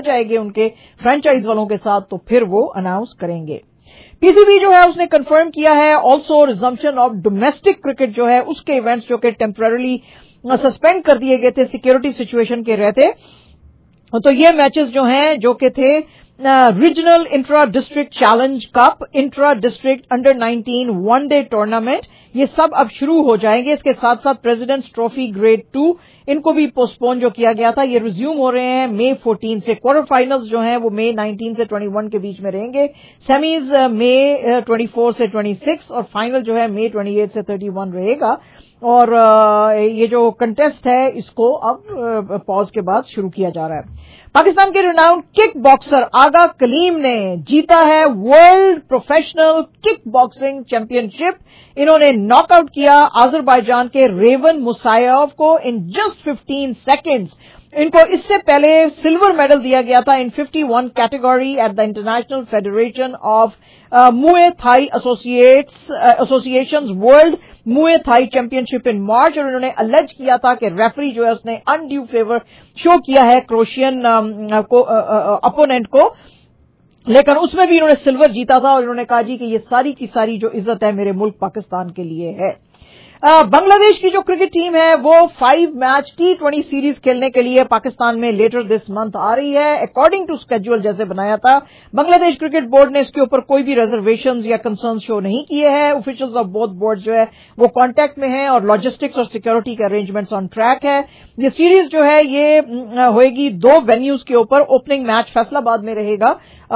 जाएंगे उनके फ्रेंचाइज वालों के साथ तो फिर वो अनाउंस करेंगे। पीसीबी जो है उसने कंफर्म किया है also resumption of domestic cricket जो है उसके इवेंट्स जो कि टेम्पररी सस्पेंड कर दिए गए थे सिक्योरिटी सिचुएशन के रहते, तो ये मैचेस जो हैं जो कि थे regional intra district challenge cup, intra district under 19 one day tournament, ये सब अब शुरू हो जाएंगे। इसके साथ साथ प्रेसिडेंट्स ट्रॉफी ग्रेड 2 इनको भी पोस्टपोन जो किया गया था ये रिज्यूम हो रहे हैं मई 14 से। क्वार्टर फाइनल्स जो हैं वो मई 19 से 21 के बीच में रहेंगे, सेमीज मई 24 से 26 और फाइनल जो है मई 28 से 31 रहेगा। और ये जो कंटेस्ट है इसको अब पॉज के बाद शुरू किया जा रहा है। पाकिस्तान के renowned kick boxer Agha Kaleem ने जीता है world professional kick boxing championship. इन्होंने नॉकआउट किया अजरबैजान के रेवन मुसायव को इन जस्ट 15 सेकेंड्स। इनको इससे पहले सिल्वर मेडल दिया गया था in 51 category at the international federation of Muay Thai associations world Muay Thai championship in March, और उन्होंने अलेज किया था कि रेफरी जो है उसने अनड्यू फेवर शो किया है क्रोशियन अपोनेंट को, लेकिन उसमें भी इन्होंने सिल्वर जीता था और इन्होंने कहा जी कि ये सारी की सारी जो इज्जत है मेरे मुल्क पाकिस्तान के लिए है। बांग्लादेश की जो क्रिकेट टीम है वो 5 मैच T20 सीरीज खेलने के लिए पाकिस्तान में लेटर दिस मंथ आ रही है अकॉर्डिंग टू स्केड्यूल जैसे बनाया था। बांग्लादेश क्रिकेट बोर्ड ने इसके ऊपर कोई भी रिजर्वेशंस या कंसर्न शो नहीं किए हैं। ऑफिशियल्स ऑफ बोथ बोर्ड जो है वो कांटेक्ट में हैं और लॉजिस्टिक्स और सिक्योरिटी के अरेंजमेंट्स ऑन ट्रैक है। ये सीरीज जो है ये होएगी 2 वेन्यूज के ऊपर। ओपनिंग मैच फैसलाबाद में रहेगा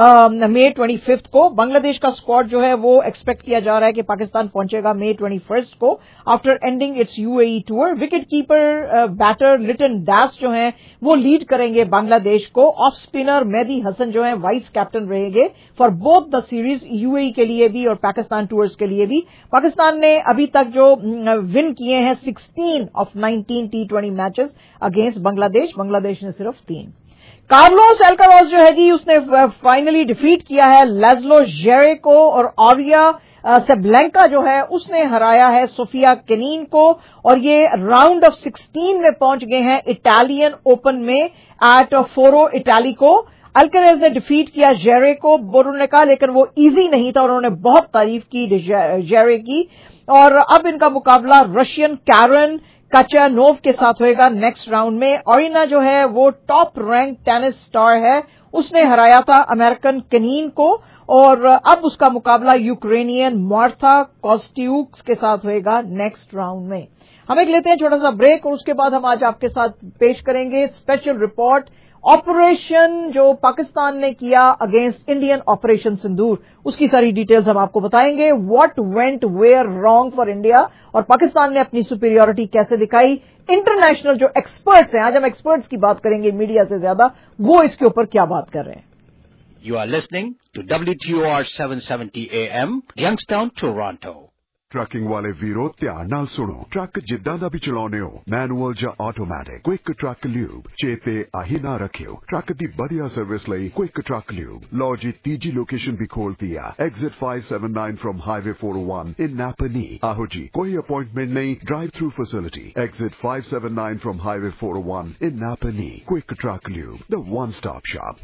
मई 25 को। बांग्लादेश का स्क्वाड जो है वो एक्सपेक्ट किया जा रहा है कि पाकिस्तान पहुंचेगा मई 21 को after ending its UAE tour. Wicket keeper batter Liton Das जो हैं वो लीड करेंगे बांग्लादेश को। ऑफ स्पिनर मेहदी हसन जो हैं वाइस कैप्टन रहेंगे for both the series, UAE के लिए भी और पाकिस्तान टूर्स के लिए भी। पाकिस्तान ने अभी तक जो विन किए हैं 16 of 19 T20 matches against Bangladesh, Bangladesh ने सिर्फ 3। कार्लोस एल्काराज जो है जी उसने फाइनली डिफीट किया है लाज़लो जेरे को, और आर्या सेब्लेंका जो है उसने हराया है सोफिया केनीन को, और ये राउंड ऑफ 16 में पहुंच गए हैं इटालियन ओपन में एट फोरो इटाली को। अल्काराज ने डिफीट किया जेरे को बोरो ने कहा, लेकिन वो इजी नहीं था, उन्होंने बहुत तारीफ की जेरे की। और अब इनका मुकाबला रशियन कैरन काचानोव के साथ होएगा नेक्स्ट राउंड में। ओरिना जो है वो टॉप रैंक टेनिस स्टार है, उसने हराया था अमेरिकन केनीन को, और अब उसका मुकाबला यूक्रेनियन मार्था कॉस्ट्यूक्स के साथ होएगा नेक्स्ट राउंड में। हम एक लेते हैं छोटा सा ब्रेक और उसके बाद हम आज आपके साथ पेश करेंगे स्पेशल रिपोर्ट ऑपरेशन जो पाकिस्तान ने किया अगेंस्ट इंडियन ऑपरेशन सिंदूर। उसकी सारी डिटेल्स हम आपको बताएंगे। What went where wrong for India, और पाकिस्तान ने अपनी सुपीरियरिटी कैसे दिखाई। इंटरनेशनल जो एक्सपर्ट्स हैं, आज हम एक्सपर्ट्स की बात करेंगे मीडिया से ज्यादा, वो इसके ऊपर क्या बात कर रहे हैं। You are listening to WTOR 770 AM, Youngstown, Toronto. Trucking वाले वीरो ध्यान नाल सुनो। ट्रक जिद्दां दा भी चलाउने हो, मैनुअल ਜਾਂ ਆਟੋਮੈਟਿਕ, क्विक ट्रक ल्यूब चेते आही ना रखियो। ट्रक दी बढ़िया सर्विस ਲਈ क्विक ट्रक ल्यूब। लो जी तीजी लोकेशन भी खोलती है, exit 579 from highway 401 in Napanee. आहो जी कोई अपॉइंटमेंट नहीं, drive through facility, exit 579 from highway 401 in Napanee. Quick truck lube, the one stop shop,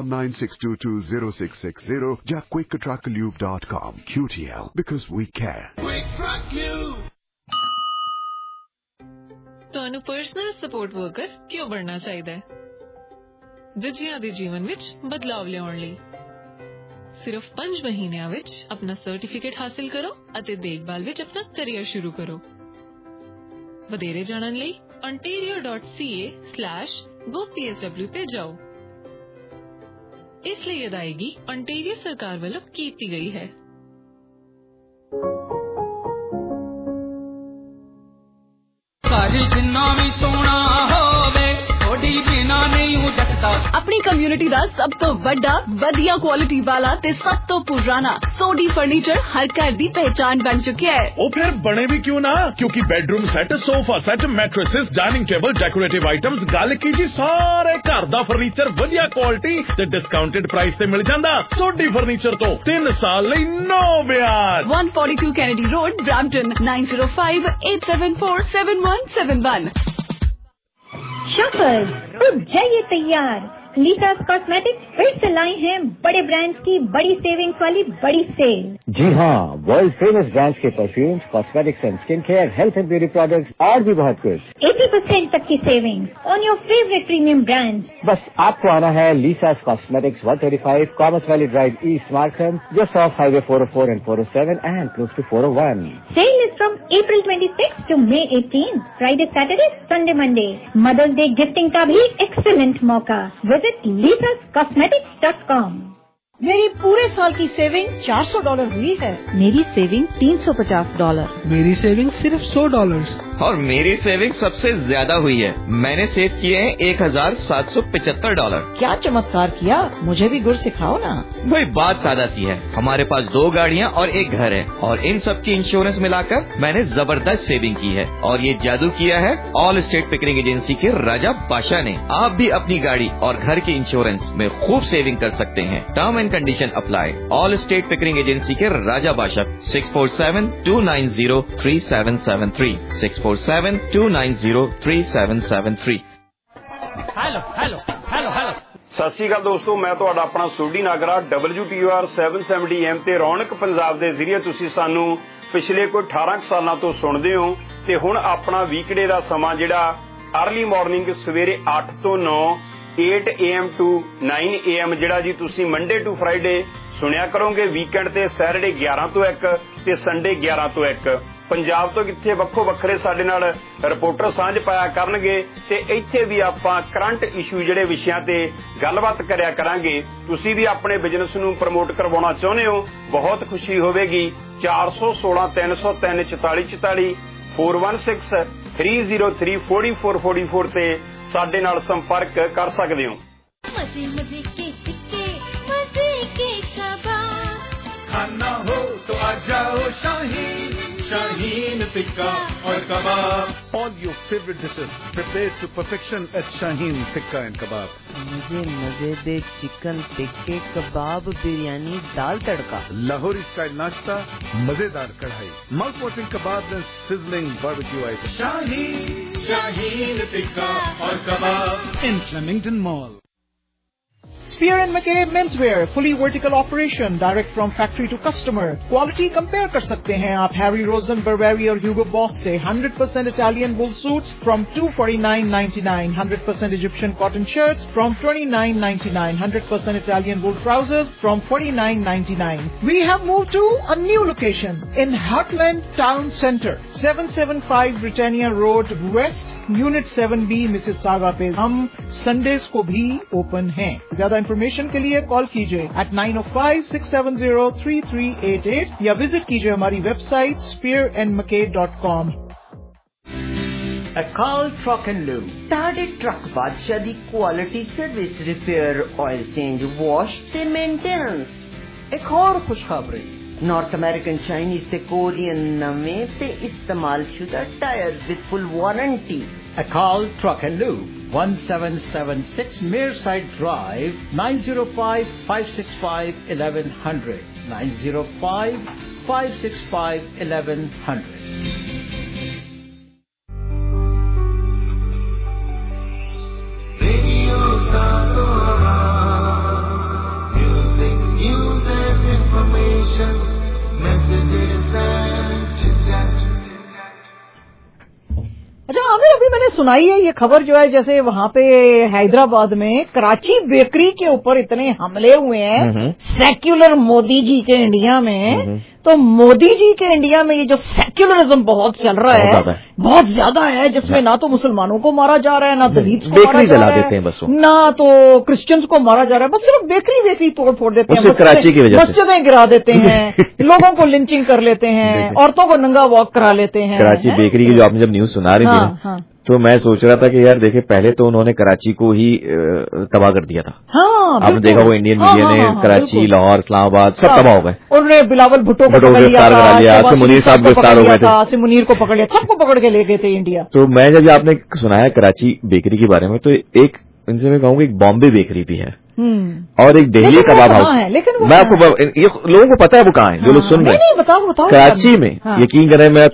5196220660 ਜਾਂ quicktrucklube.com। QTL, because we care। ਤੁਹਾਨੂੰ ਪਰਸਨਲ ਸਪੋਰਟ ਵਰਕਰ ਕਿਉਂ ਬਣਨਾ ਚਾਹੀਦਾ ਹੈ? ਦੂਜਿਆਂ ਦੇ ਜੀਵਨ ਵਿੱਚ ਬਦਲਾਵ ਲਿਆਉਣ ਲਈ। ਸਿਰਫ 5 ਮਹੀਨਿਆਂ ਵਿੱਚ ਆਪਣਾ ਸਰਟੀਫਿਕੇਟ ਹਾਸਲ ਕਰੋ ਅਤੇ ਦੇਖਭਾਲ ਵਿੱਚ ਆਪਣਾ ਕੈਰੀਅਰ ਸ਼ੁਰੂ ਕਰੋ। ਵਧੇਰੇ ਜਾਣਨ ਲਈ ontario.ca/gopsw ਤੇ ਜਾਓ। ਇਸ ਲਈ ਅਦਾਇਗੀ ontario ਸਰਕਾਰ ਵੱਲੋਂ ਕੀਤੀ ਗਈ ਹੈ। अपनी कम्युनिटी दा सब तो बड़ा वधिया क्वालिटी वाला ते सब तो पुराना सोडी फर्नीचर हर घर दी पहचान बन चुका है। वो फिर बने भी क्यों ना, क्योंकि bedroom set, sofa set, mattresses, dining table, decorative items, गल की जी सारे घर दा फर्नीचर वधिया क्वालिटी ते डिस्काउंटेड प्राइस ते मिल जांदा। सोडी फर्नीचर तो 3 साल लई नो ब्याज। 142 कैनेडी रोड, ब्रैम्पटन, 9058747171। शफर अब है ये तैयार, लीसास कॉस्मेटिक्स फिर से लाई हैं बड़े ब्रांड्स की बड़ी सेविंग्स वाली बड़ी सेल। जी हाँ, वर्ल्ड फेमस ब्रांड्स के perfumes, cosmetics and skin care, health and beauty products और भी बहुत कुछ। 80% तक की savings on your favourite premium brands. बस आपको आना है Lisa's Cosmetics 135 Commerce Valley Drive East Markham, just off highway 404 and 407 and close to 401. Sale is from April 26 to May 18, Friday, Saturday, Sunday, Monday. Mother's Day gifting का भी excellent मौका। Visit lisascosmetics.com। मेरी पूरे साल की सेविंग $400 हुई है। मेरी सेविंग $350। मेरी सेविंग सिर्फ $100। और मेरी सेविंग सबसे ज्यादा हुई है, मैंने सेव किए हैं $1,775। क्या चमत्कार किया, मुझे भी गुर सिखाओ ना। वही बात सादा सी है, हमारे पास 2 गाड़ियाँ और 1 घर है और इन सब की इंश्योरेंस मिलाकर मैंने जबरदस्त सेविंग की है। और ये जादू किया है ऑल स्टेट पिकरिंग एजेंसी के राजा बादशाह ने। आप भी अपनी गाड़ी और घर की इंश्योरेंस में खूब सेविंग कर सकते हैं। Term and condition apply. Allstate Pickering agency के Raja Badshah 647-290-3773 647-290-3773। Hello hello hello hello. ਸਤਿ ਸ਼੍ਰੀ ਅਕਾਲ ਦੋਸਤੋ, ਮੈਂ ਤੁਹਾਡਾ ਆਪਣਾ ਸੋਢੀ ਨਾਗਰਾ WTOR 770 AM ਤੇ ਰੌਣਕ ਪੰਜਾਬ ਦੇ ਜ਼ਰੀਏ ਤੁਸੀਂ ਸਾਨੂੰ ਪਿਛਲੇ ਕੋਈ 18 ਸਾਲਾਂ ਤੋਂ ਸੁਣਦੇ ਹੋ ਤੇ ਹੁਣ ਆਪਣਾ ਵੀਕਡੇ ਦਾ ਸਮਾਂ ਜਿਹੜਾ अर्ਲੀ ਮਾਰਨਿੰਗ ਸਵੇਰੇ 8 ਤੋਂ 9 8 AM to 9 AM ਜਿਹੜਾ ਜੀ ਤੁਸੀਂ ਮੰਡੇ ਟੂ ਫਰਾਈਡੇ ਸੁਣਿਆ ਕਰੋਗੇ। ਵੀਕਐਂਡ ਤੇ ਸੈਟਰਡੇ 11 ਤੋਂ 1 ਤੇ ਸੰਡੇ 11 ਤੋਂ 1। ਪੰਜਾਬ ਤੋਂ ਕਿੱਥੇ ਵੱਖੋ ਵੱਖਰੇ ਸਾਡੇ ਨਾਲ ਰਿਪੋਰਟਰ ਸਾਂਝ ਪਾਇਆ ਕਰਨਗੇ ਤੇ ਇੱਥੇ ਵੀ ਆਪਾਂ ਕਰੰਟ ਇਸ਼ੂ ਜਿਹੜੇ ਵਿਸ਼ਿਆਂ ਤੇ ਗੱਲਬਾਤ ਕਰਿਆ ਕਰਾਂਗੇ। ਤੁਸੀਂ ਵੀ ਆਪਣੇ ਬਿਜ਼ਨਸ ਨੂੰ ਪ੍ਰਮੋਟ ਕਰਵਾਉਣਾ ਚਾਹੁੰਦੇ ਹੋ, ਬਹੁਤ ਖੁਸ਼ੀ ਹੋਵੇਗੀ। 416 303 4444 416 303 4444 ਤੇ ਸਾਡੇ ਨਾਲ ਸੰਪਰਕ ਕਰ ਸਕਦੇ ਹੋ। मजे मजे के टिक्के, मजे के कबाब, खाना हो तो आ जाओ शाहीन, शाहीन टिक्का और कबाब। All your favorite dishes prepared to perfection at Shaheen Tikka and Kebab. मुझे मजेदार चिकन टिक्के, कबाब, बिरयानी, दाल तड़का, लाहौरी स्टाइल नाश्ता, मजेदार कढ़ाई, mouth watering kebab and sizzling barbecue items. Shaheen Tikka और कबाब in Flemington Mall. Spear and McKay Menswear, fully vertical operation, direct from factory to customer. Quality compare कर सकते हैं आप Harry Rosen, Burberry और Hugo Boss से। 100% Italian wool suits from $249.99, 100% Egyptian cotton shirts from $29.99, 100% Italian wool trousers from $49.99. We have moved to a new location in Heartland Town Center, 775 Britannia Road West, Unit 7B, Mississauga पे। हम Sundays को भी open हैं। ज्यादा information के लिए call कीजिए at 905-670-3388 या विजिट कीजिए हमारी website spearandmckay.com। Akal truck and lube, ताड़े ट्रक बादशाह दी quality service, repair, oil change, wash ते मेंटेनेंस। एक और खुशखबरी, नॉर्थ अमेरिकन, चाइनीज ते कोरियन नवे ते इस्तेमाल शुदा tyres with full warranty. Akal Truck and Lube, 1776 Mearside Drive, 905-565-1100, 905-565-1100. Radio Satora, music, news and information, messages and chit-chat. अच्छा आमिर, अभी मैंने सुनाई है ये खबर जो है, जैसे वहाँ पे हैदराबाद में कराची बेकरी के ऊपर इतने हमले हुए हैं सेक्युलर मोदी जी के इंडिया में। तो मोदी जी के इंडिया में ये जो सेक्युलरिज्म बहुत चल रहा है, बहुत ज्यादा है, जिसमें ना तो मुसलमानों को मारा जा रहा है, ना दलित्स को मारा जा रहा है, ना तो क्रिश्चियंस को मारा जा रहा है, बस सिर्फ बेकरी तोड़ फोड़ देते हैं, मस्जिदें गिरा देते हैं, लोगों को लिंचिंग कर लेते हैं, औरतों को नंगा वॉक करा लेते हैं। कराची बेकरी की जो आपने जब न्यूज सुना रही थी ना, तो मैं सोच रहा था कि यार देखे, पहले तो उन्होंने कराची को ही तबाह कर दिया था। हाँ, आपने देखा वो इंडियन मीडिया ने कराची, लाहौर, इस्लामाबाद सब तबाह हो गए। उन्होंने बिलावल भुट्टो को पकड़ लिया था, मुनीर साहब गिरफ्तार हो गए थे, मुनीर को पकड़ लिया, सबको पकड़ के ले गए थे इंडिया। तो मैं जब आपने सुनाया कराची बेकरी के बारे में, तो एक इनसे मैं कहूँगा एक बॉम्बे बेकरी भी है और एक दिल्ली कबाब हाउस है। लेकिन मैं आपको लोगों को पता है वो कहाँ है, जो लोग सुन रहे हैं। बताओ कराची में, यकीन करें, मैं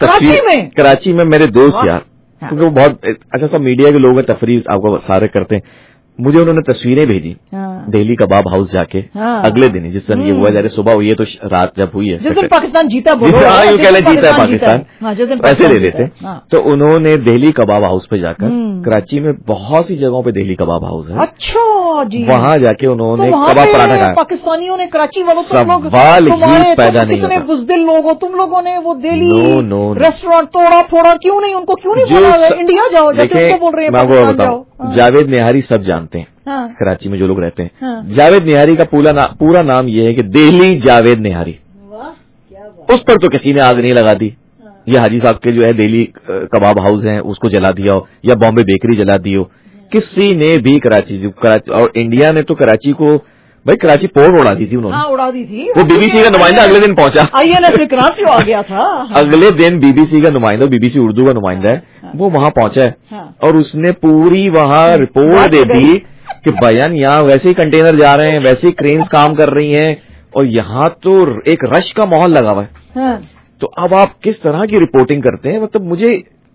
कराची में मेरे दोस्त यार, क्योंकि वो बहुत अच्छा सब मीडिया के लोग हैं, तफरीह आपको सारे करते हैं, मुझे उन्होंने तस्वीरें भेजी दिल्ली कबाब हाउस जाके अगले दिन जिस दिन ये हुआ, जैसे सुबह हुई है तो रात जब हुई है जिस दिन पाकिस्तान जीता, यूँ कह लें जीता है पाकिस्तान, ऐसे ले लेते। तो उन्होंने दिल्ली कबाब हाउस पे जाकर, कराची में बहुत सी जगहों पे दिल्ली कबाब हाउस है, अच्छा जी, वहां जाके उन्होंने कबाब पराठा खाया। पाकिस्तानियों ने, कराची वालों, सवाल ही पैदा नहीं होता, बुज़दिल लोग हो तुम लोगों ने, वो दिल्ली रेस्टोरेंट तोड़ा फोड़ा क्यों नहीं, उनको क्यों नहीं बोला इंडिया जाओ, जैसे बोल रहे हैं। मैं आपको बताऊं, जावेद निहारी सब जानते हैं कराची में जो लोग रहते हैं। जावेद निहारी का पूरा नाम ये है कि दिल्ली जावेद निहारी। उस पर तो किसी ने आग नहीं लगा दी। ये हाजी साहब के जो है दिल्ली कबाब हाउस है उसको जला दिया हो, या बॉम्बे बेकरी जला दी हो, किसी ने भी कराची और इंडिया ने तो कराची को, भाई कराची पोर्ट उड़ा दी थी उन्होंने, उड़ा दी थी। वो बीबीसी का नुमाइंदा अगले दिन पहुंचा, INS विक्रांत से आ गया था। अगले दिन बीबीसी का नुमाइंदा, बीबीसी उर्दू का नुमाइंदा है, वो वहां पहुंचा है और उसने पूरी वहां रिपोर्ट दे दी कि बयान यहाँ वैसे ही कंटेनर जा रहे हैं, वैसे ही क्रेन्स काम कर रही हैं और यहाँ तो एक रश का माहौल लगा हुआ है। तो अब आप किस तरह की रिपोर्टिंग करते हैं? मतलब मुझे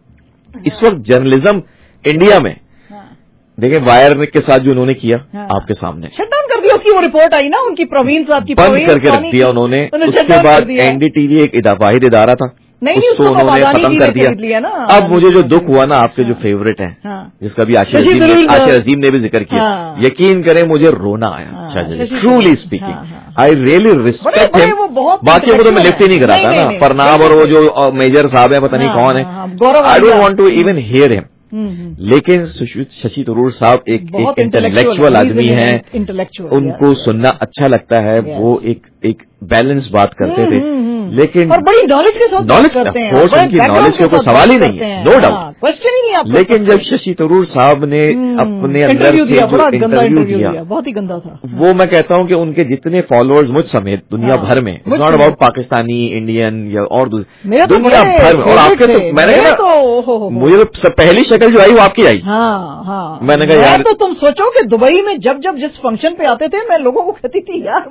इस वक्त जर्नलिज्म इंडिया में देखें, वायर के साथ जो उन्होंने किया आपके सामने, शटडाउन कर दिया, उसकी वो रिपोर्ट आई ना उनकी, प्रवीण साहब की, बंद करके रख दिया उन्होंने। उसके बाद NDTV एक वाहिद इदारा था, उसको उन्होंने खत्म कर दिया। अब मुझे जो दुख हुआ ना, आपके जो फेवरेट हैं, जिसका भी आशिर अजीम ने भी जिक्र किया, यकीन करें मुझे रोना आया। Truly speaking, I really respect him. बाकी वो तो मैं लिफ्ट ही नहीं कराता ना, परनाब और वो जो मेजर साहब है, पता नहीं कौन है, I don't want to even hear him. लेकिन शशि थरूर साहब एक इंटेलेक्चुअल आदमी हैं, उनको सुनना अच्छा लगता है। वो एक बैलेंस बात करते थे, लेकिन और बड़ी नॉलेज के साथ करते हैं, उनकी नॉलेज का कोई सवाल ही नहीं है, नो डाउट, क्वेश्चन ही नहीं आपको। लेकिन जब शशि थरूर साहब ने अपने अंदर से जो इंटरव्यू दिया, बहुत ही गंदा था। वो मैं कहता हूं कि उनके जितने फॉलोअर्स मुझ समेत दुनिया भर में, it's not about Pakistani, Indian या और दुनिया भर में, और आपके तो मैंने कहा मुझे तो पहली शक्ल जो आई वो आपकी आई। मैंने कहा यार, तो तुम सोचो कि दुबई में जब जिस फंक्शन पे आते थे, मैं लोगों को कहती थी यार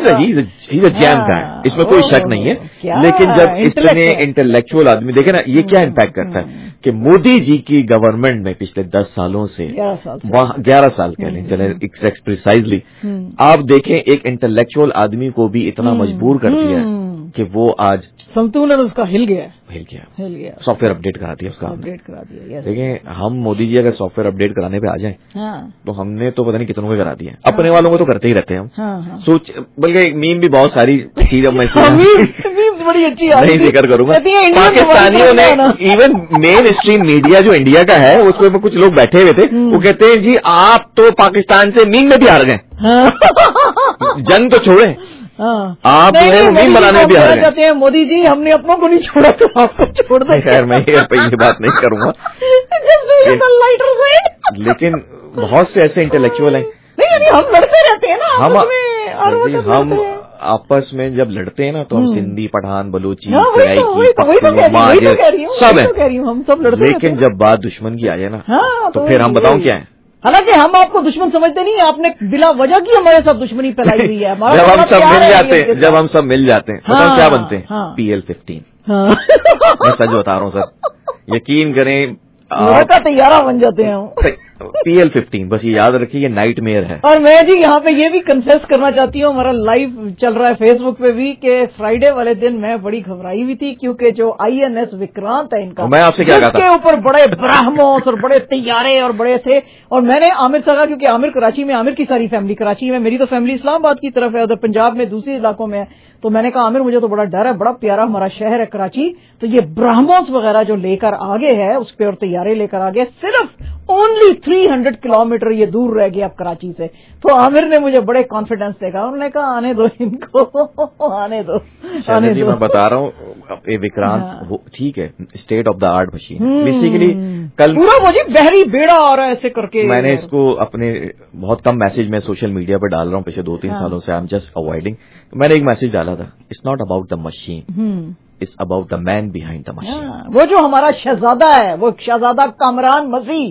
मुझे जैम का है, इसमें कोई शक नहीं है। लेकिन जब इतने इंटेलेक्चुअल आदमी देखे ना, ये क्या इम्पैक्ट करता है कि मोदी जी की गवर्नमेंट में पिछले 10 सालों से, 11 साल कह लें, चले एग्जैक्ट प्रिसाइजली, आप देखें एक इंटेलेक्चुअल आदमी को भी इतना मजबूर कर दिया कि वो आज संतुलन उसका हिल गया। सॉफ्टवेयर अपडेट करा दिया उसका, देखें हम मोदी जी अगर सॉफ्टवेयर अपडेट कराने पे आ जाएं, तो हमने तो पता नहीं कितनों को करा दिया, अपने वालों को तो करते ही रहते हैं हम। सोच, बल्कि मीम भी बहुत सारी चीज अब मैं बड़ी अच्छी नहीं जिक्र करूंगा। पाकिस्तानियों ने इवन मेन स्ट्रीम मीडिया जो इंडिया का है, उसमें कुछ लोग बैठे हुए थे, वो कहते हैं जी आप तो पाकिस्तान से मीम में भी हार गए, जंग तो छोड़े, आप जो है मीम बनाने में भी हार गए। हैं मोदी जी हमने अपनों को नहीं छोड़ा तो आपको छोड़ दें। खैर मैं ये बात नहीं करूंगा, लेकिन बहुत से ऐसे इंटेलेक्चुअल हैं। नहीं, हम लड़ते रहते हैं ना हम आपस में जब लड़ते हैं ना, तो हम सिंधी, पठान, बलूची, सब है, हम सब लड़ते। लेकिन जब बात दुश्मन की आ जाए ना, तो फिर हम बताओ क्या है। हालांकि हम आपको दुश्मन समझते नहीं, आपने बिला वजह की हमारे साथ दुश्मनी फैलाई हुई है। जब हम सब मिल जाते हैं बताओ क्या बनते हैं, PL-15। मैं सच बता रहा हूँ सर, यकीन करें, का तैयारा बन जाते हैं। PL-15 बस ये याद रखिए, ये नाइट मेयर है। और मैं जी यहाँ पे ये भी कन्फेस करना चाहती हूँ, हमारा लाइव चल रहा है फेसबुक पे भी, कि फ्राइडे वाले दिन मैं बड़ी घबराई हुई थी, क्योंकि जो INS विक्रांत है इनका, मैं आपसे क्या कहता, उसके ऊपर बड़े ब्राह्मोस और बड़े तैयारे और बड़े थे। और मैंने आमिर से कहा, क्योंकि आमिर कराची में, आमिर की सारी फैमिली कराची में, मेरी तो फैमिली इस्लामाबाद की तरफ है, उधर पंजाब में दूसरे इलाकों में है, तो मैंने कहा आमिर मुझे तो बड़ा डर है, बड़ा प्यारा हमारा शहर है कराची, तो ये ब्राह्मोस वगैरह जो लेकर आगे है उस पे और तैयारे लेकर आगे, सिर्फ ओनली 300 किलोमीटर ये दूर रह गया अब कराची से। तो आमिर ने मुझे बड़े कॉन्फिडेंस देखा, उन्होंने कहा आने दो इनको, आने दो। मैं बता रहा हूँ विक्रांत ठीक है, state of the art machine basically. कल पूरा मुझे बहरी बेड़ा आ रहा है ऐसे करके। मैंने इसको अपने बहुत कम मैसेज में सोशल मीडिया पर डाल रहा हूँ पिछले 2-3 सालों से, आई एम जस्ट अवॉइडिंग। मैंने एक मैसेज डाला था, it's not about the machine, it's about the man behind the machine. वो जो हमारा शहजादा है, वो शहजादा कामरान मसीह, तो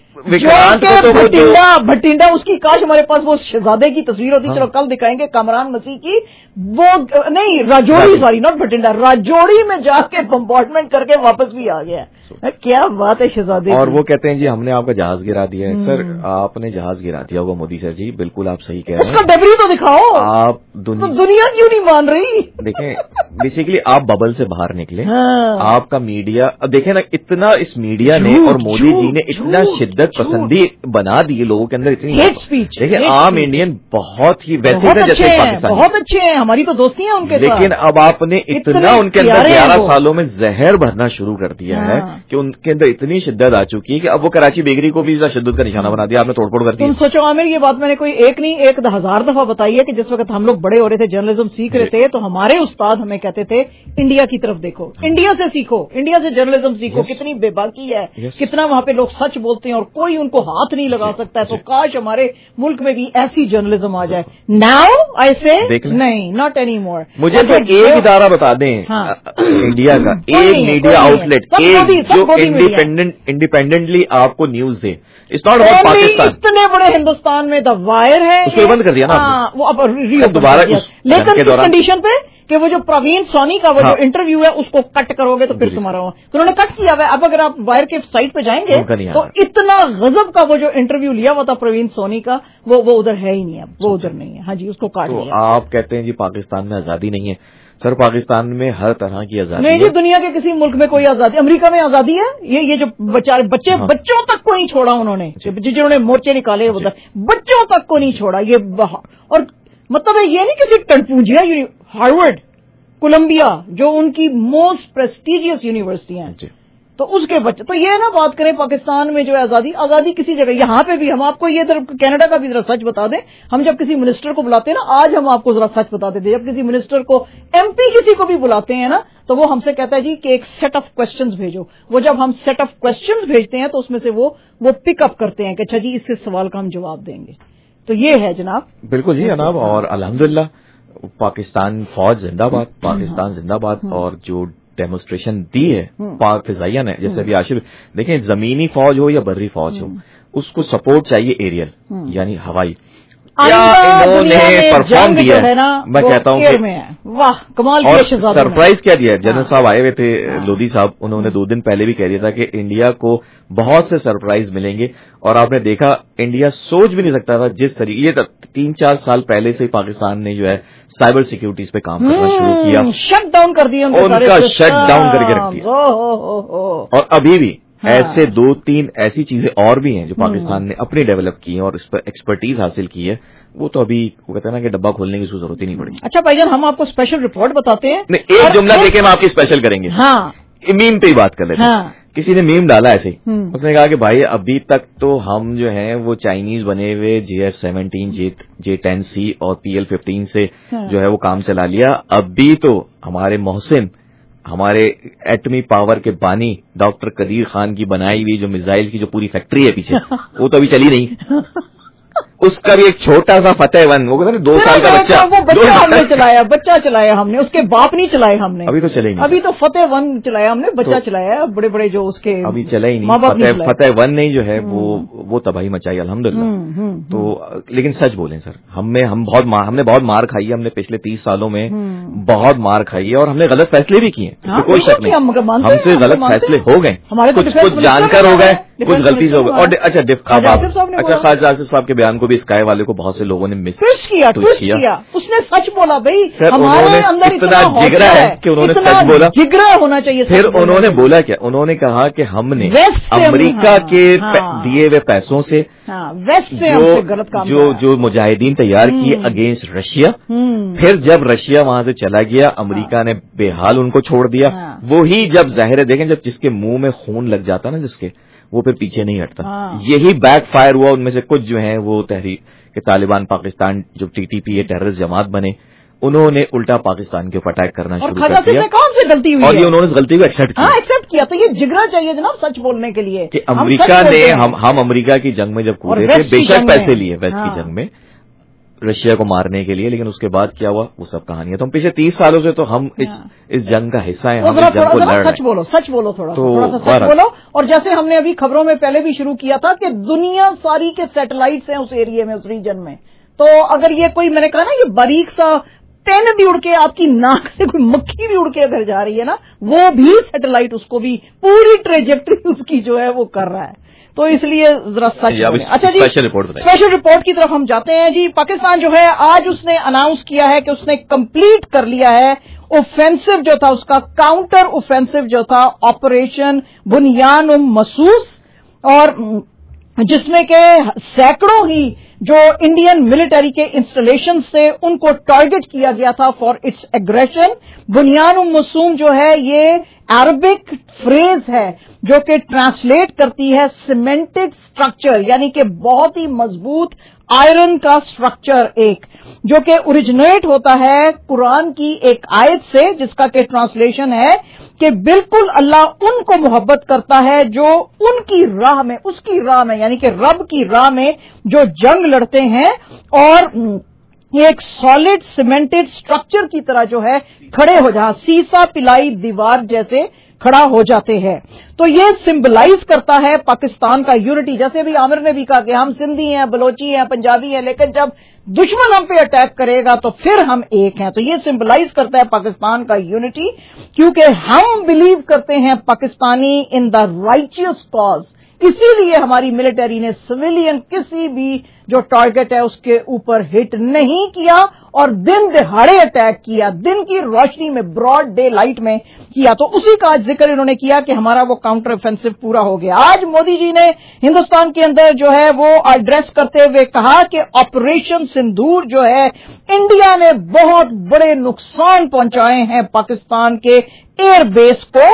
विक्रांत को तो भटिंडा उसकी, काश हमारे पास वो शहजादे की तस्वीर होती। चलो कल दिखाएंगे कामरान मसीह की, वो नहीं राजौरी, सॉरी नॉट भटिंडा, राजौरी में जाके बम्बार्डमेंट करके वापस भी आ गया। क्या बात है शहजादे। और वो कहते हैं जी हमने आपका जहाज गिरा दिया है। सर आपने जहाज गिरा दिया होगा मोदी सर जी, बिल्कुल आप सही कह रहे हैं। उसका डेब्री तो दिखाओ। आप तो दुनिया क्यों नहीं मान रही? देखें बेसिकली आप बबल से बाहर निकले। आपका मीडिया, अब देखें ना इतना इस मीडिया ने और मोदी जी ने इतना शिद्दत पसंदी बना दी लोगों के अंदर, इतनी हेट स्पीच। देखिए आम इंडियन बहुत ही वैसे थे जैसे पाकिस्तान, बहुत अच्छे हैं, हमारी तो दोस्ती है उनके साथ। लेकिन अब आपने इतना उनके अंदर 11 सालों में जहर भरना शुरू कर दिया है कि उनके अंदर इतनी शिद्दत आ चुकी है कि अब वो कराची बेकरी को भी शिद्दत का निशाना बना दिया, आपने तोड़फोड़ कर दिया। तुम सोचो आमिर, ये बात मैंने कोई एक नहीं 1000 दफा बताई है कि जिस वक्त हम लोग बड़े हो रहे थे, जर्नलिज्म सीख रहे थे, तो हमारे उस्ताद हमें कहते थे इंडिया की तरफ देखो, इंडिया से सीखो, इंडिया से जर्नलिज्म सीखो। कितनी बेबाकी है, कितना वहां पे लोग सच बोलते हैं और कोई उनको हाथ नहीं लगा सकता है। तो काश हमारे मुल्क में भी ऐसी जर्नलिज्म आ जाए। नाउ आई से नहीं, नॉट एनी मोर। मुझे तो एक इदारा बता दें इंडिया का, एक मीडिया आउटलेट, एक जो इंडिपेंडेंटली आपको न्यूज दे। It's not about Pakistan. इतने बड़े हिंदुस्तान में द वायर है, उसको बंद कर दिया ना वो अब दोबारा, लेकिन किस कंडीशन पे कि वो जो प्रवीण सोनी का वो जो इंटरव्यू है उसको कट करोगे तो फिर तुम्हारा हो, तो उन्होंने कट किया हुआ है। अब अगर आप वायर के साइट पे जाएंगे तो इतना गजब का वो जो इंटरव्यू लिया हुआ था प्रवीण सोनी का, वो उधर है ही नहीं, अब वो उधर नहीं है। हाँ जी, उसको काट दिया। आप कहते हैं जी पाकिस्तान में आजादी नहीं है। सर पाकिस्तान में हर तरह की आजादी नहीं जी, दुनिया के किसी मुल्क में कोई आजादी, अमेरिका में आजादी है। ये जो बेचारे बच्चों तक को नहीं छोड़ा उन्होंने, जिन्होंने मोर्चे निकाले उधर, बच्चों तक को नहीं छोड़ा। ये और मतलब है ये नहीं किसी टनपूंजिया, हार्वर्ड, कोलंबिया, जो उनकी मोस्ट प्रेस्टिजियस यूनिवर्सिटी हैं, तो उसके बच्चे। तो ये ना बात करें पाकिस्तान में जो है आजादी किसी जगह, यहाँ पे भी हम आपको ये इधर कनाडा का भी जरा सच बता दें। हम जब किसी मिनिस्टर को बुलाते हैं ना, आज हम आपको जरा सच बता देते हैं, जब किसी मिनिस्टर को एमपी किसी को भी बुलाते हैं ना, तो वो हमसे कहता है जी कि एक सेट ऑफ क्वेश्चंस भेजो। वो जब हम सेट ऑफ क्वेश्चंस भेजते हैं तो उसमें से वो पिकअप करते हैं कि अच्छा जी इससे सवाल का हम जवाब देंगे। तो ये है जनाब। बिल्कुल जी जनाब, और अल्हम्दुलिल्लाह पाकिस्तान फौज जिंदाबाद, पाकिस्तान जिंदाबाद। और जो डेमोस्ट्रेशन दी है पाक फिजाइया ने, जैसे अभी आशिफ देखें, जमीनी फौज हो या बर्री फौज हो, उसको सपोर्ट चाहिए एरियल, यानी हवाई। क्या इन्होंने परफॉर्म दिया है, मैं कहता हूँ कि वाह कमाल। और सरप्राइज क्या दिया है, जनरल साहब आए हुए थे, लोधी साहब, उन्होंने 2 दिन पहले भी कह दिया था कि इंडिया को बहुत से सरप्राइज मिलेंगे। और आपने देखा इंडिया सोच भी नहीं सकता था जिस तरीके, ये 3-4 साल पहले से ही पाकिस्तान ने जो है साइबर सिक्योरिटीज पे काम करना शुरू किया, शट डाउन कर दिया उनका, शट डाउन करके रख दिया। और अभी भी ऐसे 2-3 ऐसी चीजें और भी हैं जो पाकिस्तान ने अपनी डेवलप की हैं और इस पर एक्सपर्टीज हासिल की है। वो तो अभी वो कहते हैं ना कि डब्बा खोलने की जरूरत ही नहीं पड़ी। अच्छा भाईजान, हम आपको स्पेशल रिपोर्ट बताते हैं। नहीं, एक जुमला देके हम आपकी स्पेशल करेंगे। हाँ, मीम पे ही बात कर लेते हैं। किसी ने मीम डाला ऐसे, उसने कहा कि भाई अभी तक तो हम जो हैं वो चाइनीज बने हुए JF-17, J-10C और PL-15 से जो है वो काम चला लिया। अभी तो हमारे मोहसिन, हमारे एटमी पावर के बानी डॉक्टर कदीर खान की बनाई हुई जो मिसाइल की जो पूरी फैक्ट्री है पीछे, वो तो अभी चली नहीं। उसका भी एक छोटा सा फतेह-1, वो कहते हैं 2 साल का बच्चा, वो बच्चा हमने चलाया, बच्चा चलाया हमने, उसके बाप नहीं चलाए हमने। अभी तो चले नहीं, अभी तो फतेह-1 चलाया हमने, बच्चा चलाया, बड़े बड़े जो उसके अभी चले ही नहीं। फतेह-1 नहीं जो है वो तबाही मचाई अल्हम्दुलिल्लाह। तो लेकिन सच बोलें सर, हमने बहुत मार खाई है, हमने पिछले 30 सालों में बहुत मार खाई है और हमने गलत फैसले भी किए, कोई शक नहीं। हमसे गलत फैसले हो गए, कुछ जानकर हो गए, कुछ गलती से हो गए। और अच्छा ख्वाजा आसिफ साहब के बयान को भी स्काई वाले को बहुत से लोगों ने मिस किया। उसने सच बोला भाई, हमारे अंदर इतना जिगरा है कि उन्होंने सच बोला, जिगरा होना चाहिए। फिर उन्होंने बोला क्या, उन्होंने कहा कि हमने अमेरिका के दिए हुए पैसों से जो मुजाहिदीन तैयार किए अगेंस्ट रशिया, फिर जब रशिया वहां से चला गया, अमेरिका ने बेहाल उनको छोड़ दिया। वही जब जाहिर है देखें, जब जिसके मुंह में खून लग जाता ना जिसके, वो फिर पीछे नहीं हटता। यही बैक फायर हुआ। उनमें से कुछ जो हैं वो तहरीक के तालिबान पाकिस्तान जो TTP है टेररिस्ट जमात बने, उन्होंने उल्टा पाकिस्तान के ऊपर अटैक करना शुरू कर दिया। कौन सी गलती हुई, और ये उन्होंने इस गलती को एक्सेप्ट किया। तो ये जिगरा चाहिए जनाब सच बोलने के लिए कि अमेरिका ने हम अमेरिका की जंग में जब कूदे थे, बेशक पैसे लिए वेस्ट की जंग में, रशिया को मारने के लिए, लेकिन उसके बाद क्या हुआ वो सब कहानी है। तो हम पिछले 30 सालों से तो हम इस जंग का हिस्सा हैं, हम इस जंग को लड़ रहे हैं। सच बोलो थोड़ा सा सच बोलो। और जैसे हमने अभी खबरों में पहले भी शुरू किया था कि दुनिया सारी के सैटेलाइट्स हैं उस एरिया में, उस रीजन में, तो अगर ये कोई, मैंने कहा ना, ये बारीक सा पेन भी उड़ के, आपकी नाक से कोई मक्खी भी उड़ के अगर जा रही है ना, वो भी सैटेलाइट उसको भी पूरी ट्रेजेक्ट्री उसकी जो है वो कर रहा है। तो इसलिए जरा सच। अच्छा जी, स्पेशल रिपोर्ट की तरफ हम जाते हैं जी। पाकिस्तान जो है आज उसने अनाउंस किया है कि उसने कंप्लीट कर लिया है ऑफेंसिव जो था उसका, काउंटर ऑफेंसिव जो था ऑपरेशन बुनियान मसूस, और जिसमें के सैकड़ों ही जो इंडियन मिलिट्री के इंस्टॉलेशन से उनको टारगेट किया गया था फॉर इट्स एग्रेशन। बुनियान मसूम जो है ये अरबिक फ्रेज है जो कि ट्रांसलेट करती है सीमेंटेड स्ट्रक्चर, यानी कि बहुत ही मजबूत आयरन का स्ट्रक्चर, एक जो कि ओरिजिनेट होता है कुरान की एक आयत से, जिसका के ट्रांसलेशन है कि बिल्कुल अल्लाह उनको मोहब्बत करता है जो उनकी राह में, उसकी राह में, यानी कि रब की राह में जो जंग लड़ते हैं और ये एक सॉलिड सीमेंटेड स्ट्रक्चर की तरह जो है खड़े हो जा, सीसा पिलाई दीवार जैसे खड़ा हो जाते हैं। तो ये सिंबलाइज करता है पाकिस्तान का यूनिटी। जैसे भी आमिर ने भी कहा कि हम सिंधी हैं, बलोची हैं, पंजाबी हैं, लेकिन जब दुश्मन हम पे अटैक करेगा तो फिर हम एक हैं। तो ये सिंबलाइज करता है पाकिस्तान का यूनिटी, क्योंकि हम बिलीव करते हैं Pakistani in the righteous cause. इसीलिए हमारी मिलिट्री ने सिविलियन किसी भी जो टारगेट है उसके ऊपर हिट नहीं किया और दिन दिहाड़े अटैक किया, दिन की रोशनी में, ब्रॉड डे लाइट में किया। तो उसी का जिक्र इन्होंने किया कि हमारा वो काउंटर ऑफेंसिव पूरा हो गया। आज मोदी जी ने हिंदुस्तान के अंदर जो है वो एड्रेस करते हुए कहा कि ऑपरेशन सिंदूर जो है, इंडिया ने बहुत बड़े नुकसान पहुंचाए हैं पाकिस्तान के एयरबेस को।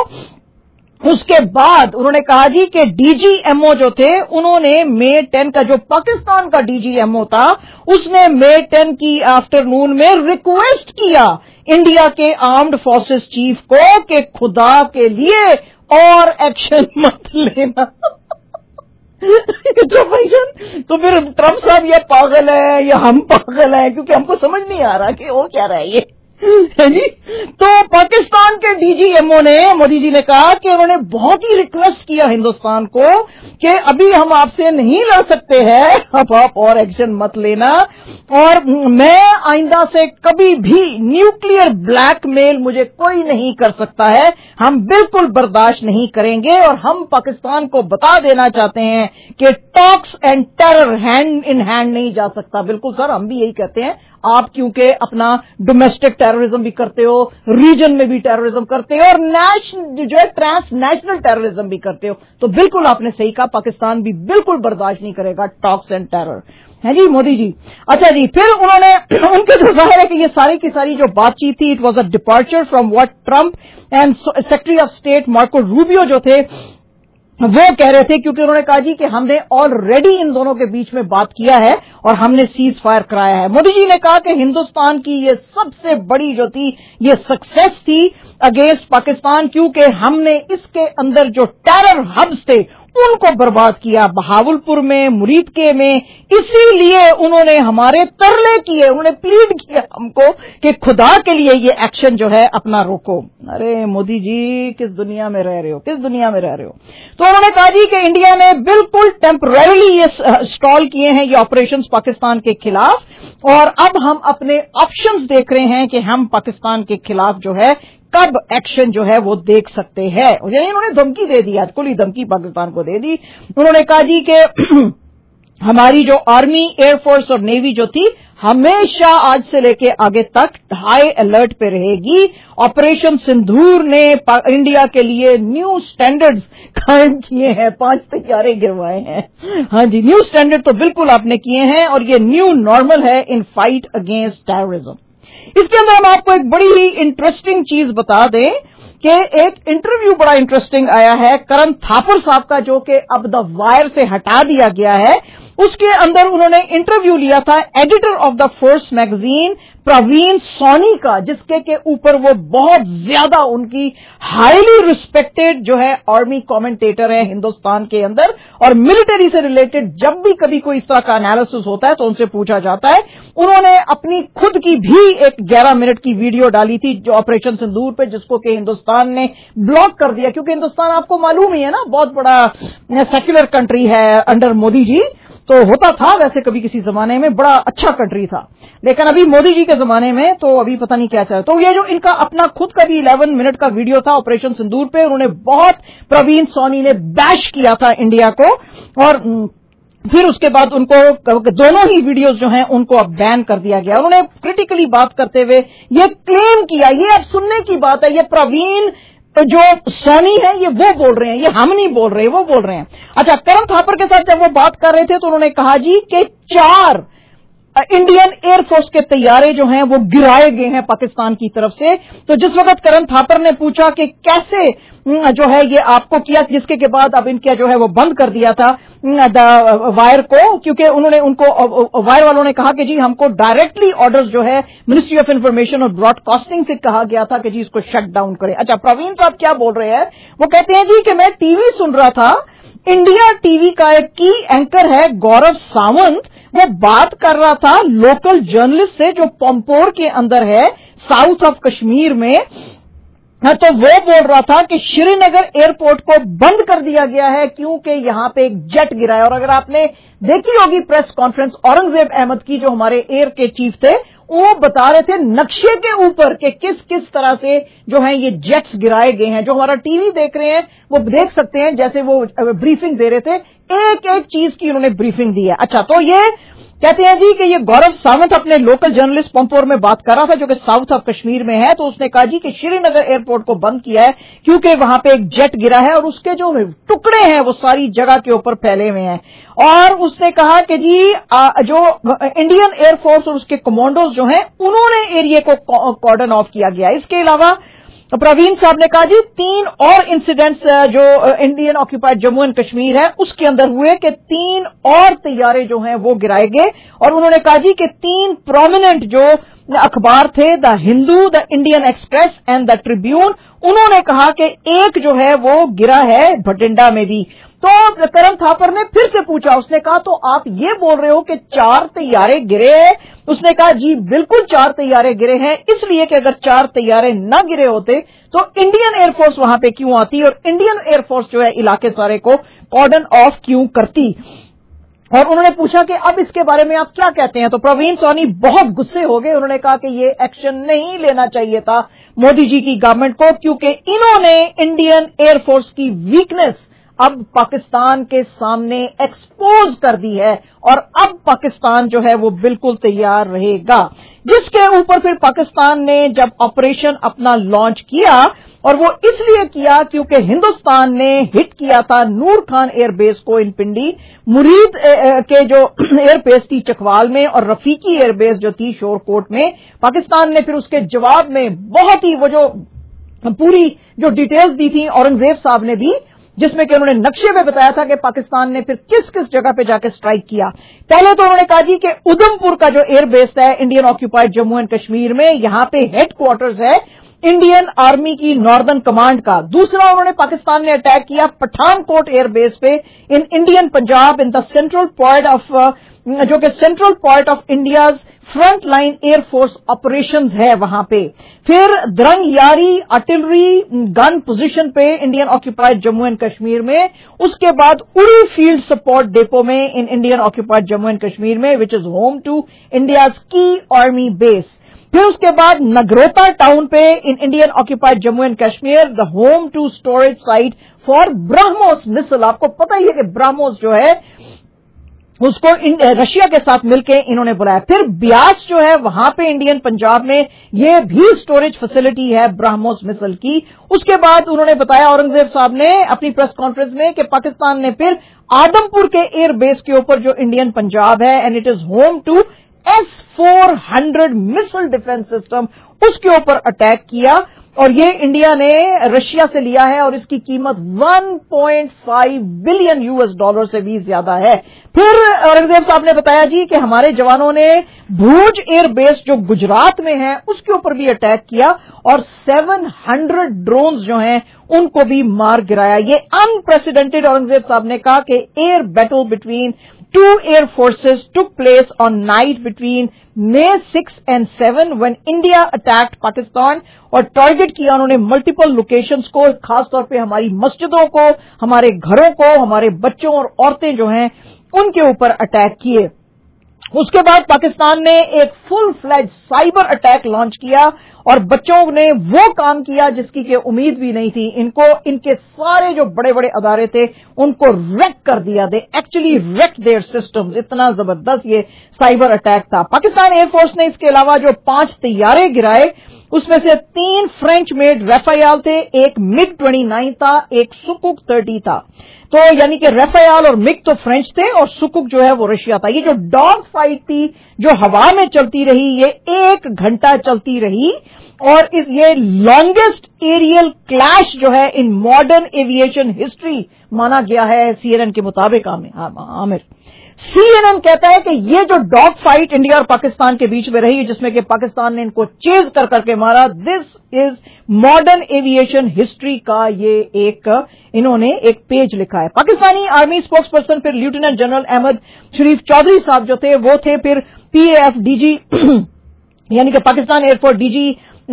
उसके बाद उन्होंने कहा जी कि डीजीएमओ जो थे उन्होंने May 10 का, जो पाकिस्तान का डीजीएमओ था, उसने May 10 की आफ्टरनून में रिक्वेस्ट किया इंडिया के आर्म्ड फोर्सेस चीफ को कि खुदा के लिए और एक्शन मत लेना। तो फिर ट्रंप साहब ये पागल है या हम पागल हैं, क्योंकि हमको समझ नहीं आ रहा कि वो क्या रहा है ये है जी। तो पाकिस्तान के डीजीएमओ ने, मोदी जी ने कहा कि उन्होंने बहुत ही रिक्वेस्ट किया हिंदुस्तान को कि अभी हम आपसे नहीं लड़ सकते हैं, अब आप और एक्शन मत लेना, और मैं आइंदा से कभी भी न्यूक्लियर ब्लैकमेल मुझे कोई नहीं कर सकता है, हम बिल्कुल बर्दाश्त नहीं करेंगे। और हम पाकिस्तान को बता देना चाहते हैं कि talks and terror hand in hand नहीं जा सकता। बिल्कुल सर, हम भी यही कहते हैं। आप क्योंकि अपना डोमेस्टिक टेररिज्म भी करते हो, रीजन में भी टेररिज्म करते हो, और नेशनल जो है ट्रांसनेशनल टेररिज्म भी करते हो, तो बिल्कुल आपने सही कहा, पाकिस्तान भी बिल्कुल बर्दाश्त नहीं करेगा टॉक्स एंड टेरर, है जी मोदी जी। अच्छा जी, फिर उन्होंने उनके जो जाहिर है कि ये सारी की सारी जो बातचीत थी, it was a departure from what Trump and secretary of state Marco Rubio जो थे वो कह रहे थे, क्योंकि उन्होंने कहा जी कि हमने ऑलरेडी इन दोनों के बीच में बात किया है और हमने सीज फायर कराया है। मोदी जी ने कहा कि हिंदुस्तान की ये सबसे बड़ी जो थी ये सक्सेस थी अगेंस्ट पाकिस्तान, क्योंकि हमने इसके अंदर जो टेरर हब्स थे उनको बर्बाद किया, बहावलपुर में, मुरीदके में। इसीलिए उन्होंने हमारे तरले किए, उन्होंने प्लीड किया हमको कि खुदा के लिए ये एक्शन जो है अपना रोको। अरे मोदी जी, किस दुनिया में रह रहे हो, किस दुनिया में रह रहे हो। तो उन्होंने कहा जी कि इंडिया ने बिल्कुल टेम्पररीली ये स्टॉल किए हैं ये ऑपरेशंस पाकिस्तान के खिलाफ, और अब हम अपने ऑप्शंस देख रहे हैं कि हम पाकिस्तान के खिलाफ जो है कब एक्शन जो है वो देख सकते हैं। यानी उन्होंने धमकी दे दी, आज खुली धमकी पाकिस्तान को दे दी। उन्होंने कहा जी कि हमारी जो आर्मी, एयरफोर्स और नेवी जो थी हमेशा आज से लेके आगे तक हाई अलर्ट पे रहेगी। ऑपरेशन सिंदूर ने इंडिया के लिए न्यू स्टैंडर्ड्स कायम किए हैं, 5 तैयारे गिरवाए हैं। हाँ जी, न्यू स्टैंडर्ड तो बिल्कुल आपने किए हैं, और ये न्यू नॉर्मल है इन फाइट अगेंस्ट टेररिज्म। इसके अंदर हम आपको एक बड़ी ही इंटरेस्टिंग चीज बता दें कि एक इंटरव्यू बड़ा इंटरेस्टिंग आया है करण थापर साहब का, जो कि अब द वायर से हटा दिया गया है। उसके अंदर उन्होंने इंटरव्यू लिया था editor of the Force magazine Pravin Sawhney का, जिसके के ऊपर वो बहुत ज्यादा उनकी हाईली रिस्पेक्टेड जो है आर्मी कमेंटेटर है हिंदुस्तान के अंदर, और मिलिट्री से रिलेटेड जब भी कभी कोई इस तरह का एनालिसिस होता है तो उनसे पूछा जाता है। उन्होंने अपनी खुद की भी एक 11 मिनट की वीडियो डाली थी जो ऑपरेशन सिंदूर पे, जिसको कि हिंदुस्तान ने ब्लॉक कर दिया, क्योंकि हिंदुस्तान आपको मालूम ही है ना, बहुत बड़ा सेक्युलर कंट्री है अंडर मोदी जी। तो होता था वैसे कभी किसी जमाने में, बड़ा अच्छा कंट्री था, लेकिन अभी मोदी जी के जमाने में तो अभी पता नहीं क्या चल रहा। तो ये जो इनका अपना खुद का भी 11 मिनट का वीडियो था ऑपरेशन सिंदूर पे, उन्होंने बहुत, प्रवीण सोनी ने बैश किया था इंडिया को, और फिर उसके बाद उनको दोनों ही वीडियोस जो हैं उनको अब बैन कर दिया गया। उन्होंने क्रिटिकली बात करते हुए ये क्लेम किया, ये अब सुनने की बात है, ये प्रवीण जो सोनी है ये वो बोल रहे हैं, ये हम नहीं बोल रहे, वो बोल रहे हैं। अच्छा, करण थापर के साथ जब वो बात कर रहे थे तो उन्होंने कहा जी कि 4 इंडियन एयरफोर्स के तैयारे जो हैं वो गिराए गए हैं पाकिस्तान की तरफ से। तो जिस वक्त करण थापर ने पूछा कि कैसे जो है ये आपको किया, जिसके के बाद अब इनका जो है वो बंद कर दिया था वायर को, क्योंकि उन्होंने उनको वायर वालों ने कहा कि जी हमको डायरेक्टली ऑर्डर्स जो है मिनिस्ट्री ऑफ इंफॉर्मेशन और ब्रॉडकास्टिंग से कहा गया था कि जी इसको शट डाउन करें। अच्छा, प्रवीण साहब क्या बोल रहे हैं, वो कहते हैं जी कि मैं टीवी सुन रहा था, इंडिया टीवी का एक की एंकर है गौरव सावंत, वो बात कर रहा था लोकल जर्नलिस्ट से जो पंपोर के अंदर है साउथ ऑफ कश्मीर में, तो वो बोल रहा था कि श्रीनगर एयरपोर्ट को बंद कर दिया गया है क्योंकि यहां पे एक जेट गिरा है। और अगर आपने देखी होगी प्रेस कॉन्फ्रेंस औरंगजेब अहमद की, जो हमारे एयर के चीफ थे, वो बता रहे थे नक्शे के ऊपर कि किस किस तरह से जो है ये जेट्स गिराए गए हैं। जो हमारा टीवी देख रहे हैं वो देख सकते हैं, जैसे वो ब्रीफिंग दे रहे थे, एक एक चीज की उन्होंने ब्रीफिंग दी है। अच्छा, तो ये कहते हैं जी कि ये गौरव सावंत अपने लोकल जर्नलिस्ट पंपोर में बात कर रहा था जो कि साउथ ऑफ कश्मीर में है, तो उसने कहा जी कि श्रीनगर एयरपोर्ट को बंद किया है क्योंकि वहां पे एक जेट गिरा है और उसके जो टुकड़े हैं वो सारी जगह के ऊपर फैले हुए हैं। और उसने कहा कि जी जो इंडियन एयरफोर्स और उसके कमांडोज जो हैं उन्होंने एरिया को कॉर्डन ऑफ किया गया। इसके अलावा प्रवीण साहब ने कहा जी 3 और इंसिडेंट्स जो Indian occupied Jammu and Kashmir है उसके अंदर हुए कि 3 और तैयारे जो हैं वो गिराए गए। और उन्होंने कहा जी कि 3 प्रोमिनेंट जो अखबार थे, the Hindu, the Indian Express and the Tribune, उन्होंने कहा कि एक जो है वो गिरा है भटिंडा में भी। तो करण थापर ने फिर से पूछा, उसने कहा तो आप ये बोल रहे हो कि 4 तैयारे गिरे हैं? उसने कहा जी बिल्कुल 4 तैयारे गिरे हैं, इसलिए कि अगर 4 तैयारे न गिरे होते तो इंडियन एयरफोर्स वहां पे क्यों आती और इंडियन एयरफोर्स जो है इलाके सारे को कॉर्डन ऑफ क्यों करती। और उन्होंने पूछा कि अब इसके बारे में आप क्या कहते हैं, तो प्रवीण सोनी बहुत गुस्से हो गए। उन्होंने कहा कि ये एक्शन नहीं लेना चाहिए था मोदी जी की गवर्नमेंट को, क्योंकि इन्होंने इंडियन एयरफोर्स की वीकनेस अब पाकिस्तान के सामने एक्सपोज कर दी है और अब पाकिस्तान जो है वो बिल्कुल तैयार रहेगा। जिसके ऊपर फिर पाकिस्तान ने जब ऑपरेशन अपना लॉन्च किया, और वो इसलिए किया क्योंकि हिंदुस्तान ने हिट किया था नूर खान एयरबेस को इन पिंडी, मुरीद के जो एयरबेस थी चकवाल में, और रफीकी एयरबेस जो थी शोरकोट में। पाकिस्तान ने फिर उसके जवाब में बहुत ही वो जो पूरी जो डिटेल्स दी थी औरंगजेब साहब ने दी, जिसमें कि उन्होंने नक्शे में बताया था कि पाकिस्तान ने फिर किस किस जगह पे जाके स्ट्राइक किया। पहले तो उन्होंने कहा जी कि उधमपुर का जो एयरबेस है Indian occupied Jammu and Kashmir में, यहां पे हेडक्वार्टर्स है इंडियन आर्मी की नॉर्दर्न कमांड का। दूसरा, उन्होंने पाकिस्तान ने अटैक किया पठानकोट एयरबेस पे in Indian Punjab, in the central point of जो कि central point of India's front line air force operations है वहां पे। फिर Drangyari artillery gun position पे Indian occupied Jammu and Kashmir में। उसके बाद उड़ी फील्ड सपोर्ट डेपो में in Indian occupied Jammu and Kashmir में, which is home to India's की आर्मी बेस। फिर उसके बाद नगरोटा टाउन पे in Indian occupied Jammu and Kashmir, the home to storage site for BrahMos missile. आपको पता ही है कि ब्रह्मोस जो है उसको रशिया के साथ मिलकर इन्होंने बुलाया। फिर ब्यास जो है वहां पे इंडियन पंजाब में ये भी स्टोरेज फैसिलिटी है ब्रह्मोस मिसाइल की। उसके बाद उन्होंने बताया औरंगजेब साहब ने अपनी प्रेस कॉन्फ्रेंस में कि पाकिस्तान ने फिर आदमपुर के एयर बेस के ऊपर जो इंडियन पंजाब है, and it is home to S-400 missile defence system, उसके ऊपर अटैक किया और ये इंडिया ने रशिया से लिया है और इसकी कीमत 1.5 बिलियन US डॉलर से भी ज्यादा है। फिर औरंगजेब साहब ने बताया जी कि हमारे जवानों ने भूज एयर बेस जो गुजरात में है उसके ऊपर भी अटैक किया और 700 ड्रोन्स जो हैं उनको भी मार गिराया। ये अनप्रेसिडेंटेड, औरंगजेब साहब ने कहा कि air battle between two air forces took place on night between May 6 and 7 when India attacked Pakistan और टारगेट किया उन्होंने मल्टीपल लोकेशंस को, खासतौर पे हमारी मस्जिदों को, हमारे घरों को, हमारे बच्चों और औरतें जो हैं उनके ऊपर अटैक किए। उसके बाद पाकिस्तान ने एक full fledged cyber attack launch किया और बच्चों ने वो काम किया जिसकी कि उम्मीद भी नहीं थी। इनके सारे जो बड़े बड़े अदारे थे उनको रेक कर दिया। They actually wreck their systems, इतना जबरदस्त ये साइबर अटैक था। पाकिस्तान एयरफोर्स ने इसके अलावा जो 5 तैयारे गिराए उसमें से 3 फ्रेंच मेड राफेल थे, एक MiG-29 था, एक सुकुक 30 था। तो यानी कि राफेल और मिग तो फ्रेंच थे और सुकुक जो है वो रशिया था। ये जो डॉग फाइट थी जो हवा में चलती रही, ये 1 घंटा चलती रही और ये लॉन्गेस्ट एरियल क्लैश जो है इन मॉडर्न एविएशन हिस्ट्री माना गया है CNN के मुताबिक। आमिर, CNN कहता है कि ये जो डॉग फाइट इंडिया और पाकिस्तान के बीच में रही जिसमें कि पाकिस्तान ने इनको चेज कर करके मारा, this is modern aviation history का ये इन्होंने एक पेज लिखा है। पाकिस्तानी आर्मी स्पोक्स पर्सन फिर लेफ्टिनेंट जनरल अहमद शरीफ चौधरी साहब जो थे वो थे फिर PAF DG यानी कि Pakistan air force DG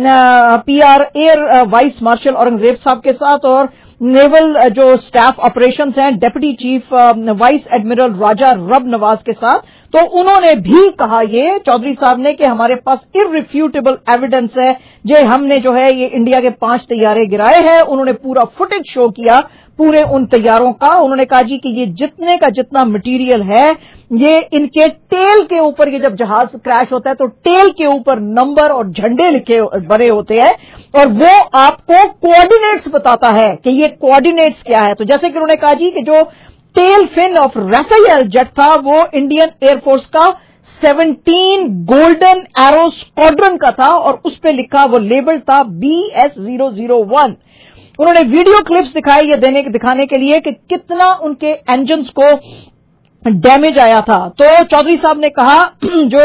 PR air vice marshal Aurangzeb साहब के साथ और नेवल जो स्टाफ ऑपरेशंस हैं deputy chief vice admiral Raja Rab Nawaz के साथ। तो उन्होंने भी कहा ये चौधरी साहब ने कि हमारे पास इररिफ्यूटेबल एविडेंस है जो हमने जो है ये इंडिया के 5 तैयारे गिराए हैं। उन्होंने पूरा फुटेज शो किया पूरे उन तैयारों का। उन्होंने कहा जी कि ये जितने का जितना मटेरियल है ये इनके टेल के ऊपर, ये जब जहाज क्रैश होता है तो टेल के ऊपर नंबर और झंडे लिखे बने होते हैं और वो आपको कोऑर्डिनेट्स बताता है कि ये कोऑर्डिनेट्स क्या है। तो जैसे कि उन्होंने कहा जी कि जो tail fin of Rafale jet था वो इंडियन एयरफोर्स का 17 गोल्डन एरो स्क्वाड्रन का था और उस पर लिखा वो लेबल था BS-001। उन्होंने वीडियो क्लिप्स दिखाई ये दिखाने के लिए कि कितना उनके इंजन्स को डैमेज आया था। तो चौधरी साहब ने कहा, जो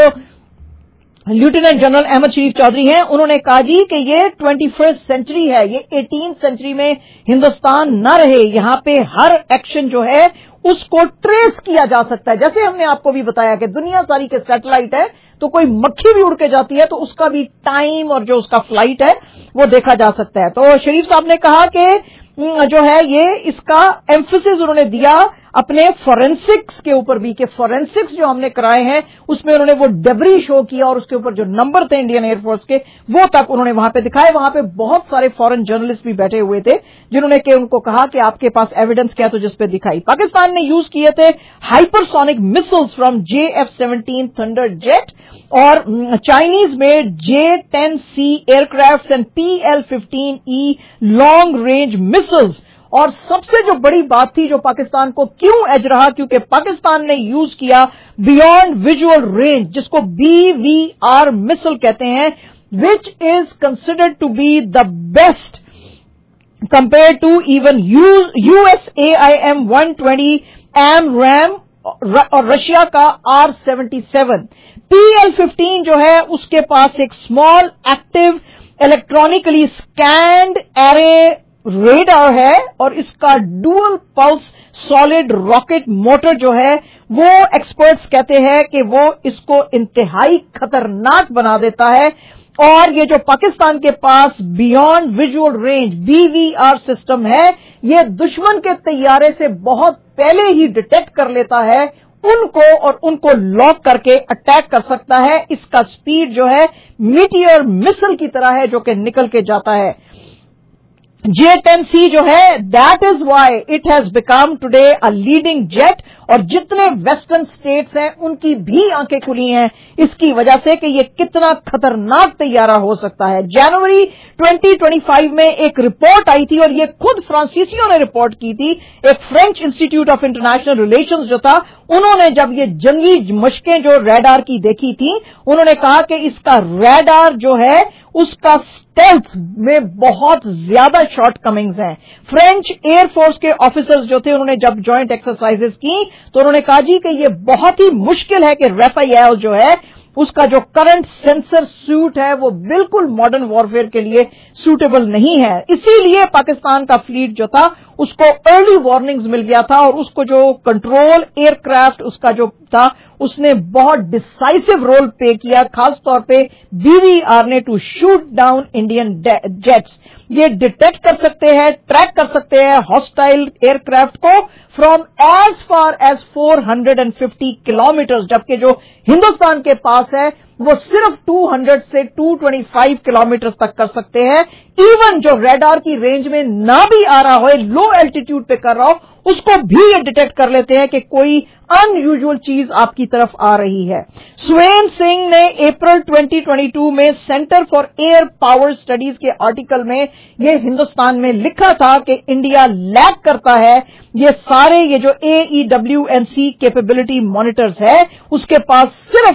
लेफ्टिनेंट जनरल अहमद शरीफ चौधरी हैं, उन्होंने कहा जी कि ये 21st सेंचुरी है, ये 18th सेंचुरी में हिंदुस्तान न रहे, यहां पे हर एक्शन जो है उसको ट्रेस किया जा सकता है। जैसे हमने आपको भी बताया कि दुनिया सारी के सैटेलाइट है तो कोई मक्खी भी उड़ के जाती है तो उसका भी टाइम और जो उसका फ्लाइट है वो देखा जा सकता है। तो शरीफ साहब ने कहा कि जो है ये इसका एम्फेसिस उन्होंने दिया अपने फोरेंसिक्स के ऊपर भी कि फोरेंसिक्स जो हमने कराए हैं उसमें उन्होंने वो डेब्री शो किया और उसके ऊपर जो नंबर थे इंडियन एयरफोर्स के वो तक उन्होंने वहां पे दिखाए। वहां पे बहुत सारे फॉरेन जर्नलिस्ट भी बैठे हुए थे जिन्होंने कि उनको कहा कि आपके पास एविडेंस क्या, तो जिस पे दिखाई। पाकिस्तान ने यूज किए थे hypersonic missiles from JF-17 Thunder jet और चाइनीज में J-10C aircraft and PL-15E long range missiles. और सबसे जो बड़ी बात थी जो पाकिस्तान को क्यों एज रहा, क्योंकि पाकिस्तान ने यूज किया बियॉन्ड विजुअल रेंज जिसको BVR मिसाइल कहते हैं, which is considered to be the best compare to even USAIM-120 AMRAAM और रशिया का R-77। PL-15 जो है उसके पास एक small active electronically scanned array radar है और इसका dual pulse solid rocket motor जो है वो एक्सपर्ट्स कहते हैं कि वो इसको इंतहाई खतरनाक बना देता है। और ये जो पाकिस्तान के पास beyond visual range BVR system है ये दुश्मन के तैयारे से बहुत पहले ही डिटेक्ट कर लेता है उनको और उनको लॉक करके अटैक कर सकता है। इसका स्पीड जो है मीटियर मिसाइल की तरह है जो कि निकल के जाता है। J-10C जो है, that is why it has become today a leading jet, और जितने वेस्टर्न स्टेट्स हैं उनकी भी आंखें खुली हैं इसकी वजह से कि ये कितना खतरनाक तैयारा हो सकता है। जनवरी 2025 में एक रिपोर्ट आई थी, और ये खुद फ्रांसीसियों ने रिपोर्ट की थी, एक French institute of international relations जो था, उन्होंने जब ये जंगी मशकें जो रैडार की देखी थी, उन्होंने कहा कि इसका रैडार जो है उसका स्टेल्थ में बहुत ज्यादा शॉर्टकमिंग्स हैं। फ्रेंच एयरफोर्स के ऑफिसर्स जो थे, उन्होंने जब जॉइंट एक्सरसाइजेस की तो उन्होंने कहा जी कि ये बहुत ही मुश्किल है कि राफेल जो है उसका जो करंट सेंसर सूट है वो बिल्कुल मॉडर्न वॉरफेयर के लिए सूटेबल नहीं है। इसीलिए पाकिस्तान का फ्लीट जो था उसको अर्ली वार्निंग्स मिल गया था, और उसको जो कंट्रोल एयरक्राफ्ट उसका जो था उसने बहुत डिसाइसिव रोल प्ले किया, खासतौर पे BVR ने to shoot down Indian jets. ये डिटेक्ट कर सकते हैं, ट्रैक कर सकते हैं हॉस्टाइल एयरक्राफ्ट को from as far as 450 kilometre, जबकि जो हिंदुस्तान के पास है वो सिर्फ 200 से 225 किलोमीटर तक कर सकते हैं। इवन जो रडार की रेंज में ना भी आ रहा हो, लो एल्टीट्यूड पे कर रहा हो, उसको भी ये डिटेक्ट कर लेते हैं कि कोई अनयूजुअल चीज आपकी तरफ आ रही है। सुवेन सिंह ने अप्रैल 2022 में centre for air power studies के आर्टिकल में ये हिंदुस्तान में लिखा था कि इंडिया लैक करता है ये सारे ये जो AEWNC कैपेबिलिटी मॉनिटर्स है, उसके पास सिर्फ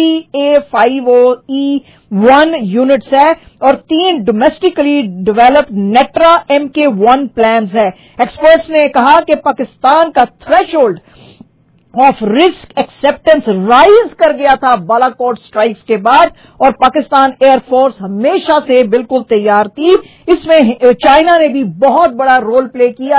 3A50E1 यूनिट्स है और 3 domestically developed Netra MK1 planes है। एक्सपर्ट्स ने कहा कि पाकिस्तान का threshold of risk acceptance rise कर गया था बालाकोट स्ट्राइक्स के बाद, और पाकिस्तान एयरफोर्स हमेशा से बिल्कुल तैयार थी। इसमें चाइना ने भी बहुत बड़ा रोल प्ले किया।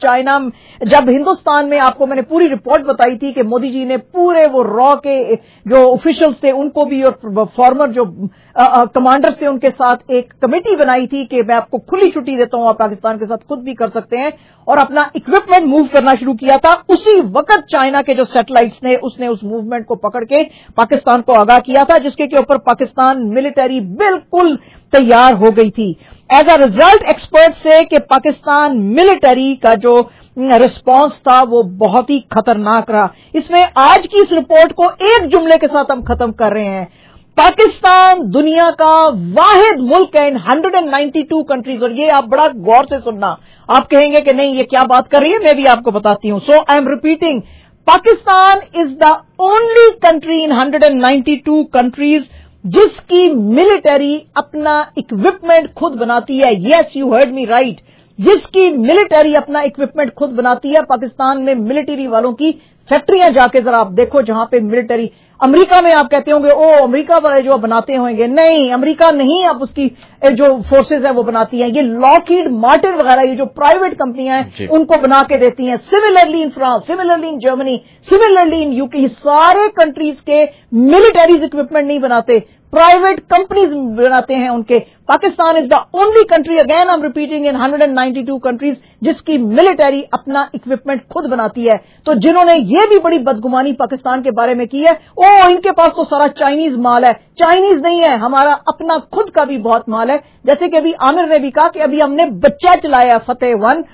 जब हिंदुस्तान में, आपको मैंने पूरी रिपोर्ट बताई थी कि मोदी जी ने पूरे वो रॉ के जो ऑफिशियल्स थे उनको भी और फॉर्मर जो कमांडर्स थे उनके साथ एक कमेटी बनाई थी कि मैं आपको खुली छुट्टी देता हूं, आप पाकिस्तान के साथ खुद भी कर सकते हैं, और अपना इक्विपमेंट मूव करना शुरू किया था। उसी वक्त चाइना के जो सैटेलाइट्स ने उसने उस मूवमेंट को पकड़ के पाकिस्तान को आगाह किया था, जिसके के ऊपर पाकिस्तान मिलिटरी बिल्कुल तैयार हो गई थी। एज अ रिजल्ट एक्सपर्ट से कि पाकिस्तान मिलिटरी का जो रिस्पांस था वो बहुत ही खतरनाक रहा। इसमें आज की इस रिपोर्ट को एक जुमले के साथ हम खत्म कर रहे हैं। पाकिस्तान दुनिया का वाहिद मुल्क है इन 192 कंट्रीज, और ये आप बड़ा गौर से सुनना, आप कहेंगे कि नहीं ये क्या बात कर रही है, मैं भी आपको बताती हूं। So I am repeating, Pakistan is the only country in 192 countries जिसकी मिलिटरी अपना इक्विपमेंट खुद बनाती है। Yes, you heard me right, जिसकी मिलिटरी अपना इक्विपमेंट खुद बनाती है। पाकिस्तान में मिलिट्री वालों की फैक्ट्रियां जाके जरा आप देखो, जहां पे मिलिटरी, अमेरिका में आप कहते होंगे ओ अमेरिका वाले जो बनाते होंगे, नहीं, अमेरिका नहीं, आप उसकी जो फोर्सेज है वो बनाती हैं। ये लॉकहीड मार्टिन वगैरह ये जो प्राइवेट कंपनियां हैं उनको बना के देती हैं। Similarly in France, similarly in Germany, similarly in UK, सारे कंट्रीज के मिलिटरीज इक्विपमेंट नहीं बनाते, प्राइवेट कंपनीज बनाते हैं उनके। Pakistan is the only country, again I am repeating, in 192 countries जिसकी मिलिटरी अपना इक्विपमेंट खुद बनाती है। तो जिन्होंने ये भी बड़ी बदगुमानी पाकिस्तान के बारे में की है, ओ इनके पास तो सारा चाइनीज माल है, चाइनीज नहीं है, हमारा अपना खुद का भी बहुत माल है। जैसे कि अभी आमिर ने भी कहा कि अभी हमने बच्चा चलाया फतेह 1,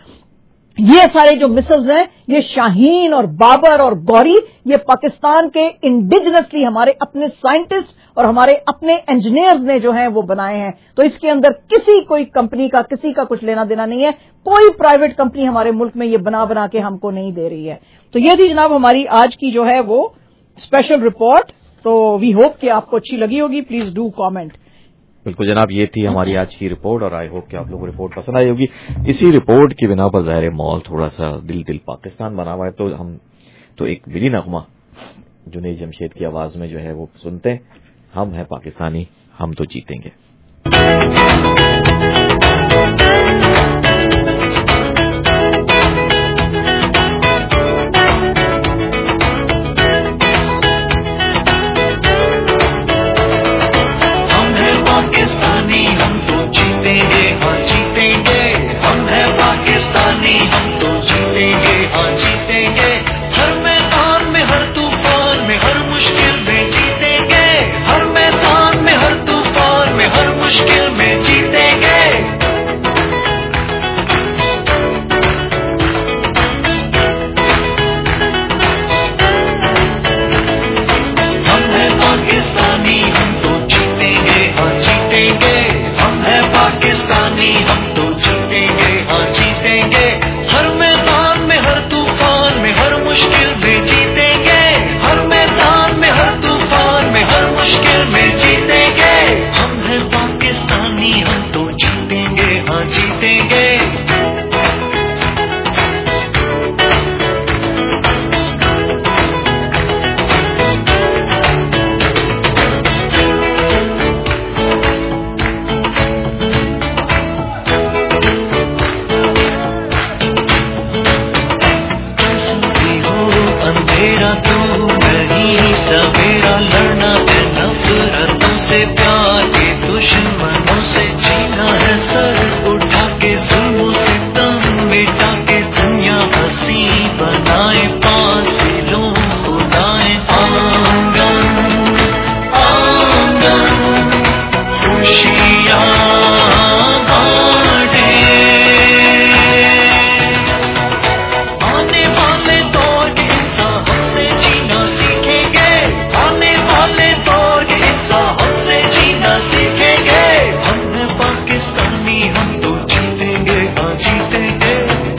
ये सारे जो मिसाइल्स हैं, ये शाहीन और बाबर और गौरी, ये पाकिस्तान के इंडिजिनसली हमारे अपने साइंटिस्ट और हमारे अपने इंजीनियर्स ने जो हैं वो बनाए हैं। तो इसके अंदर कोई कंपनी का, किसी का कुछ लेना देना नहीं है। कोई प्राइवेट कंपनी हमारे मुल्क में ये बना के हमको नहीं दे रही है। तो ये थी जनाब हमारी आज की जो है वो स्पेशल रिपोर्ट। तो वी होप कि आपको अच्छी लगी होगी। Please do comment. बिल्कुल जनाब, ये थी हमारी आज की रिपोर्ट और आई होप कि आप लोगों को रिपोर्ट पसंद आई होगी। इसी रिपोर्ट की बिना पर ज़ाहिर माहौल थोड़ा सा दिल पाकिस्तान बना हुआ है। तो हम तो एक मिली नगमा जुनैद जमशेद की आवाज में जो है वो सुनते हैं, हम हैं पाकिस्तानी, हम तो जीतेंगे। रोशन मनों से जीना है सर उठा के जुल्मों से दम मिटा के दुनिया हंसी बनाए पास दिलों खुदाए आंगन आंगन खुशियाँ बांटे आने वाले दौर के इंसान हमसे जीना सीखेंगे आने वाले दौर के इंसान हमसे जीना सीखेंगे हम हैं पाकिस्तानी हम तो जीतेंगे हाँ जीतेंगे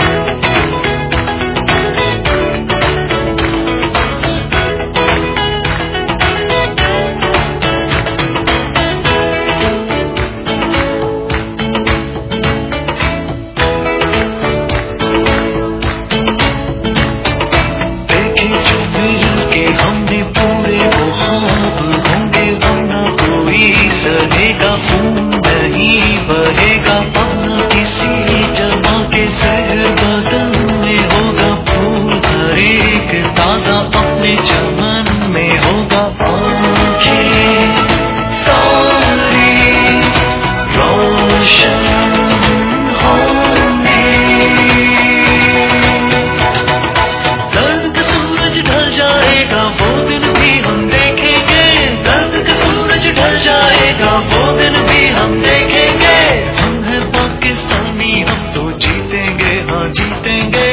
देखे जो मिल के हमने पूरे वो ख्वाब होंगे वरना कोई सहेगा खून नहीं बहेगा अपना किसी जमा के शहर बदन में होगा फूल हर एक ताजा अपने चमन में होगा आँखें सारी रोशन होंगे दर्द का सूरज ढल जाएगा वो दिन भी हम देखेंगे दर्द का सूरज ढल जाएगा वो दिन भी हम देखेंगे हम हैं पाकिस्तानी हम तो जीतेंगे हाँ जीतेंगे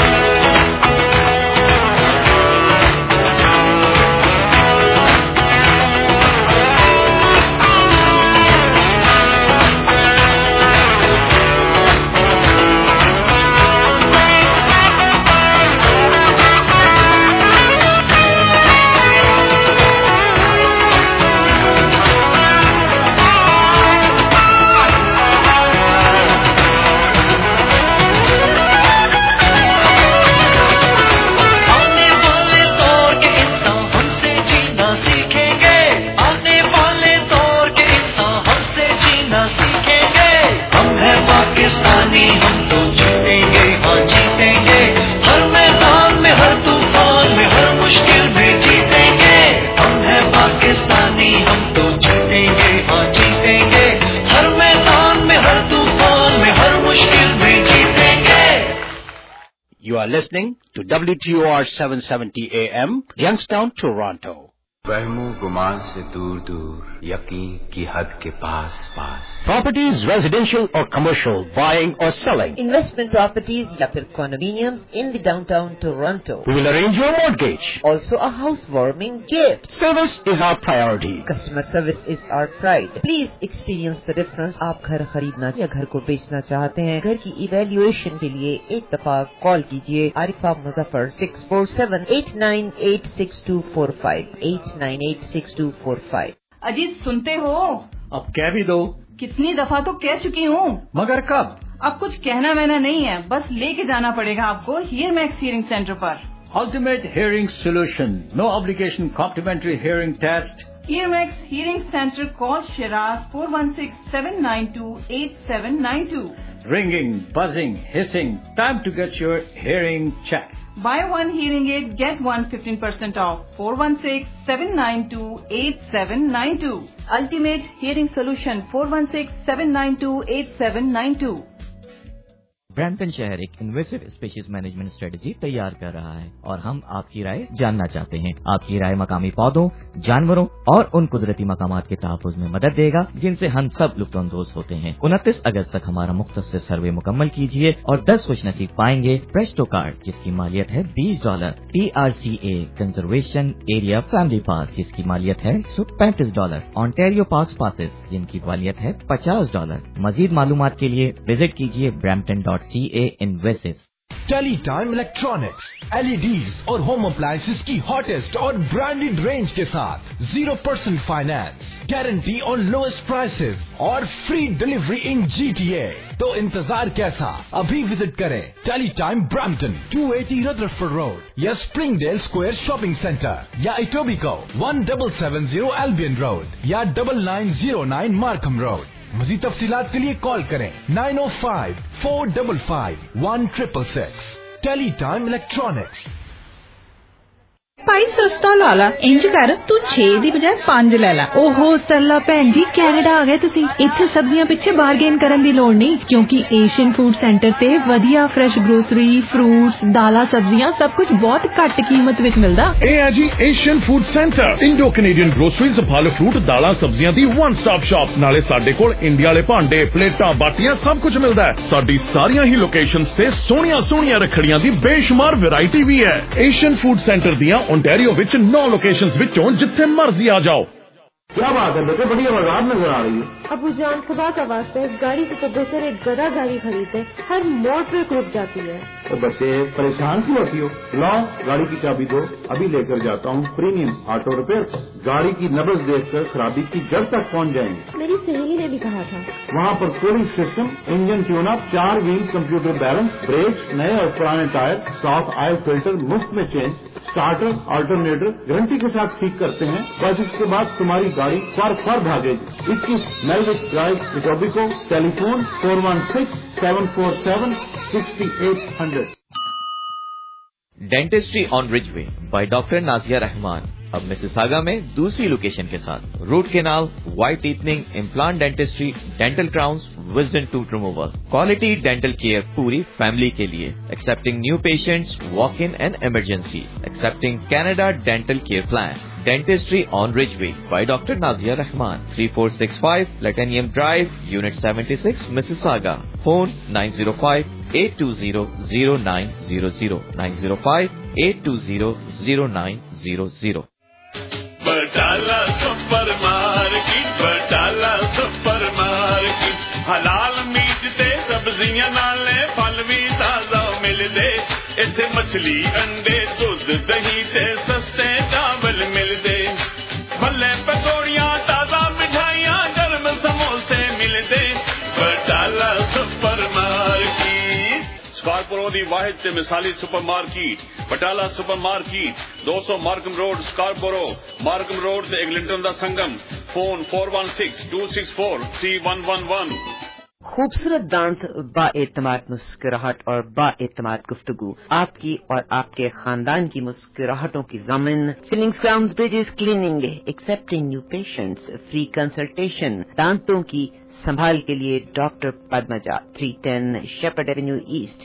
आने वाले दौर के इंसान हमसे जीना सीखेंगे आने वाले दौर के इंसान हमसे जीना सीखेंगे हम हैं पाकिस्तानी हम तो जीतेंगे हाँ जीतेंगे हर मैदान में हर तूफान में हर मुश्किल में जीतेंगे हम हैं पाकिस्तानी हम तो जीतेंगे हाँ जीतेंगे हर मैदान में हर तूफान में हर मुश्किल में जीतेंगे You are listening to WTOR 770 AM, Youngstown, Toronto. वहमो गुमान से दूर दूर यकीन की हद के पास पास Properties, residential or commercial, buying or selling. Investment properties या फिर condominiums in the downtown Toronto. We will arrange your mortgage. Also a housewarming gift. Service is our priority. Customer service is our pride. Please experience the difference. आप घर खरीदना या घर को बेचना चाहते हैं, घर की इवैल्यूएशन के लिए एक दफा कॉल कीजिए आरिफा मुजफ्फर 647-898-6245 898-6245। अजीत सुनते हो? अब कह भी दो। कितनी दफा तो कह चुकी हूँ। मगर कब? अब कुछ कहना वहना नहीं है, बस लेके जाना पड़ेगा आपको हियर मैक्स हियरिंग सेंटर पर। Ultimate Hearing Solution. No obligation complimentary hearing test. Hear Max hearing centre call Shiraz 416-792-8792। Ringing, buzzing, hissing. Time to get your hearing checked. Buy one hearing aid, get one 15% off. 416-792-8792. Ultimate Hearing Solution 416-792-8792. Brampton शहर एक invasive species management strategy तैयार कर रहा है और हम आपकी राय जानना चाहते हैं। आपकी राय मकामी पौधों, जानवरों और उन कुदरती मकामात के तहफ़्फ़ुज़ में मदद देगा जिनसे हम सब लुत्फ़अंदोज़ होते हैं। 29 अगस्त तक हमारा मुख्तसर सर्वे मुकम्मल कीजिए और 10 खुशनसीब पाएंगे प्रेस्टो कार्ड जिसकी मालियत है $20, TRCA conservation area family pass जिसकी मालियत है $135, ऑन्टेरियो पास पासेस जिनकी मालियत है $50। मजीद मालूमात के लिए विजिट कीजिए brampton.ca Invasives। Tele Time electronics LEDs और होम अप्लायंसेस की हॉटेस्ट और ब्रांडेड रेंज के साथ 0% finance, guarantee on lowest prices और फ्री डिलीवरी इन GTA। तो इंतजार कैसा, अभी विजिट करें Tele Time Brampton 280 Rutherford road या स्प्रिंगडेल स्क्वायर शॉपिंग सेंटर या इटोबिको 1770 एल्बियन रोड या 9909 मार्कम रोड। मज़ीद तफसीलात के लिए कॉल करें 905-455-1666। Tele Time electronics. ਭਾਈ ਸਸਤਾ ਲਾ ਲਾ, ਇੰਜ ਕਰ ਤੂੰ 6 ਦੀ ਬਜਾਏ 5 ਲੈ ਲੈ। ਓਹੋ ਸਰਲਾ ਭੈਣ ਜੀ, ਕੈਨੇਡਾ ਆ ਗਏ ਤੁਸੀਂ। ਇੱਥੇ ਸਬਜ਼ੀਆਂ ਪਿੱਛੇ ਬਾਰਗੇਨ ਕਰਨ ਦੀ ਲੋੜ ਨਹੀਂ, ਕਿਉਂਕਿ ਏਸ਼ੀਅਨ ਫੂਡ ਸੈਂਟਰ ਤੇ ਵਧੀਆ ਫਰੈਸ਼ ਗਰੋਸਰੀ, ਫਰੂਟਸ, ਦਾਲਾਂ, ਸਬਜ਼ੀਆਂ ਸਭ ਕੁਝ ਬਹੁਤ ਘੱਟ ਕੀਮਤ ਵਿੱਚ ਮਿਲਦਾ। ਇਹ ਹੈ ਜੀ Asian food centre, Indo Canadian groceries, ਫਲ ਫਰੂਟ, ਦਾਲਾਂ, ਸਬਜ਼ੀਆਂ ਦੀ ਵਨ ਸਟਾਪ ਸ਼ਾਪ। ਨਾਲੇ ਸਾਡੇ ਕੋਲ ਇੰਡੀਆ ਵਾਲੇ ਭਾਂਡੇ, ਪਲੇਟਾਂ, ਬਾਟੀਆਂ ਸਭ ਕੁਝ ਮਿਲਦਾ ਹੈ। ਸਾਡੀ ਸਾਰੀਆਂ ਹੀ ਲੋਕੇਸ਼ਨਸ ਤੇ ਸੋਹਣੀਆਂ ਰੱਖੜੀਆਂ ਦੀ ਬੇਸ਼ੁਮਾਰ ਵੈਰਾਈਟੀ ਵੀ ਹੈ। ਏਸ਼ੀਅਨ ਫੂਡ ਸੈਂਟਰ ਦੀਆਂ ओंटारियो विच 9 लोकेशंस विचों जिथे मर्जी आ जाओ। क्या बात है बेटे, बड़ी आवाज नजर आ रही है। अबू जान खुदा का वास्ते इस गाड़ी से तो बेहतर एक गधा गाड़ी खरीदे, हर मोड़ पे रुक जाती है। तो बच्चे परेशान क्यों होती हो? लाओ गाड़ी की चाबी दो, अभी लेकर जाता हूँ प्रीमियम ऑटो रिपेयर। गाड़ी की नब्ज देखकर खराबी की जड़ तक पहुँच जाएंगे। मेरी सहेली ने भी कहा था। वहाँ पर cooling system, engine tune up, 4 wheel computer balance, brakes, नए और पुराने टायर, साफ ऑयल फिल्टर मुफ्त में चेंज, स्टार्टर ऑल्टरनेटर गारंटी के साथ ठीक करते हैं। बस इसके बाद तुम्हारी गाड़ी फर भागेगी। 21 Melwich drive, Etobicoke. Telephone 416-747-6800। Dentistry on Ridgeway by doctor Nazia Rehman अब मिसिसागा में दूसरी लोकेशन के साथ root canal, white teething, implant dentistry, dental crowns, wisdom tooth removal, quality dental care पूरी फैमिली के लिए, accepting new patients, walk in and emergency, accepting Canada dental care plan. Dentistry on Ridgeway by Dr. Nazia Rahman, 3465 Latanium Drive, Unit 76, Mississauga. Phone 905-820-0900, 905-820-0900. Batala super market, हलाल meat ते सब्जियां नाले फल भी ताजा मिलदे। इत्थे मछली, अंडे, दूध, दही ते सस्ते चावल मिलदे। भले पकौड़ियां, ताजा मिठाइयां, गर्म समोसे मिलदे। बटाला सुपर मार्केट स्कार्पोरो दी वाहिद ते मिसाली super market. Batala super market 200 Markham road, Scarborough. Markham road ते एग्लिंटन दा संगम। फोन 416-264-3111। खूबसूरत दांत, बाएतमाद मुस्कुराहट और बाएतमाद गुफ्तगू, आपकी और आपके खानदान की मुस्कुराहटों की ज़मीन। Fillings, crowns, bridges, cleaning, accepting new patients, free consultation. दांतों की संभाल के लिए doctor Padmaja, 310 Sheppard avenue east,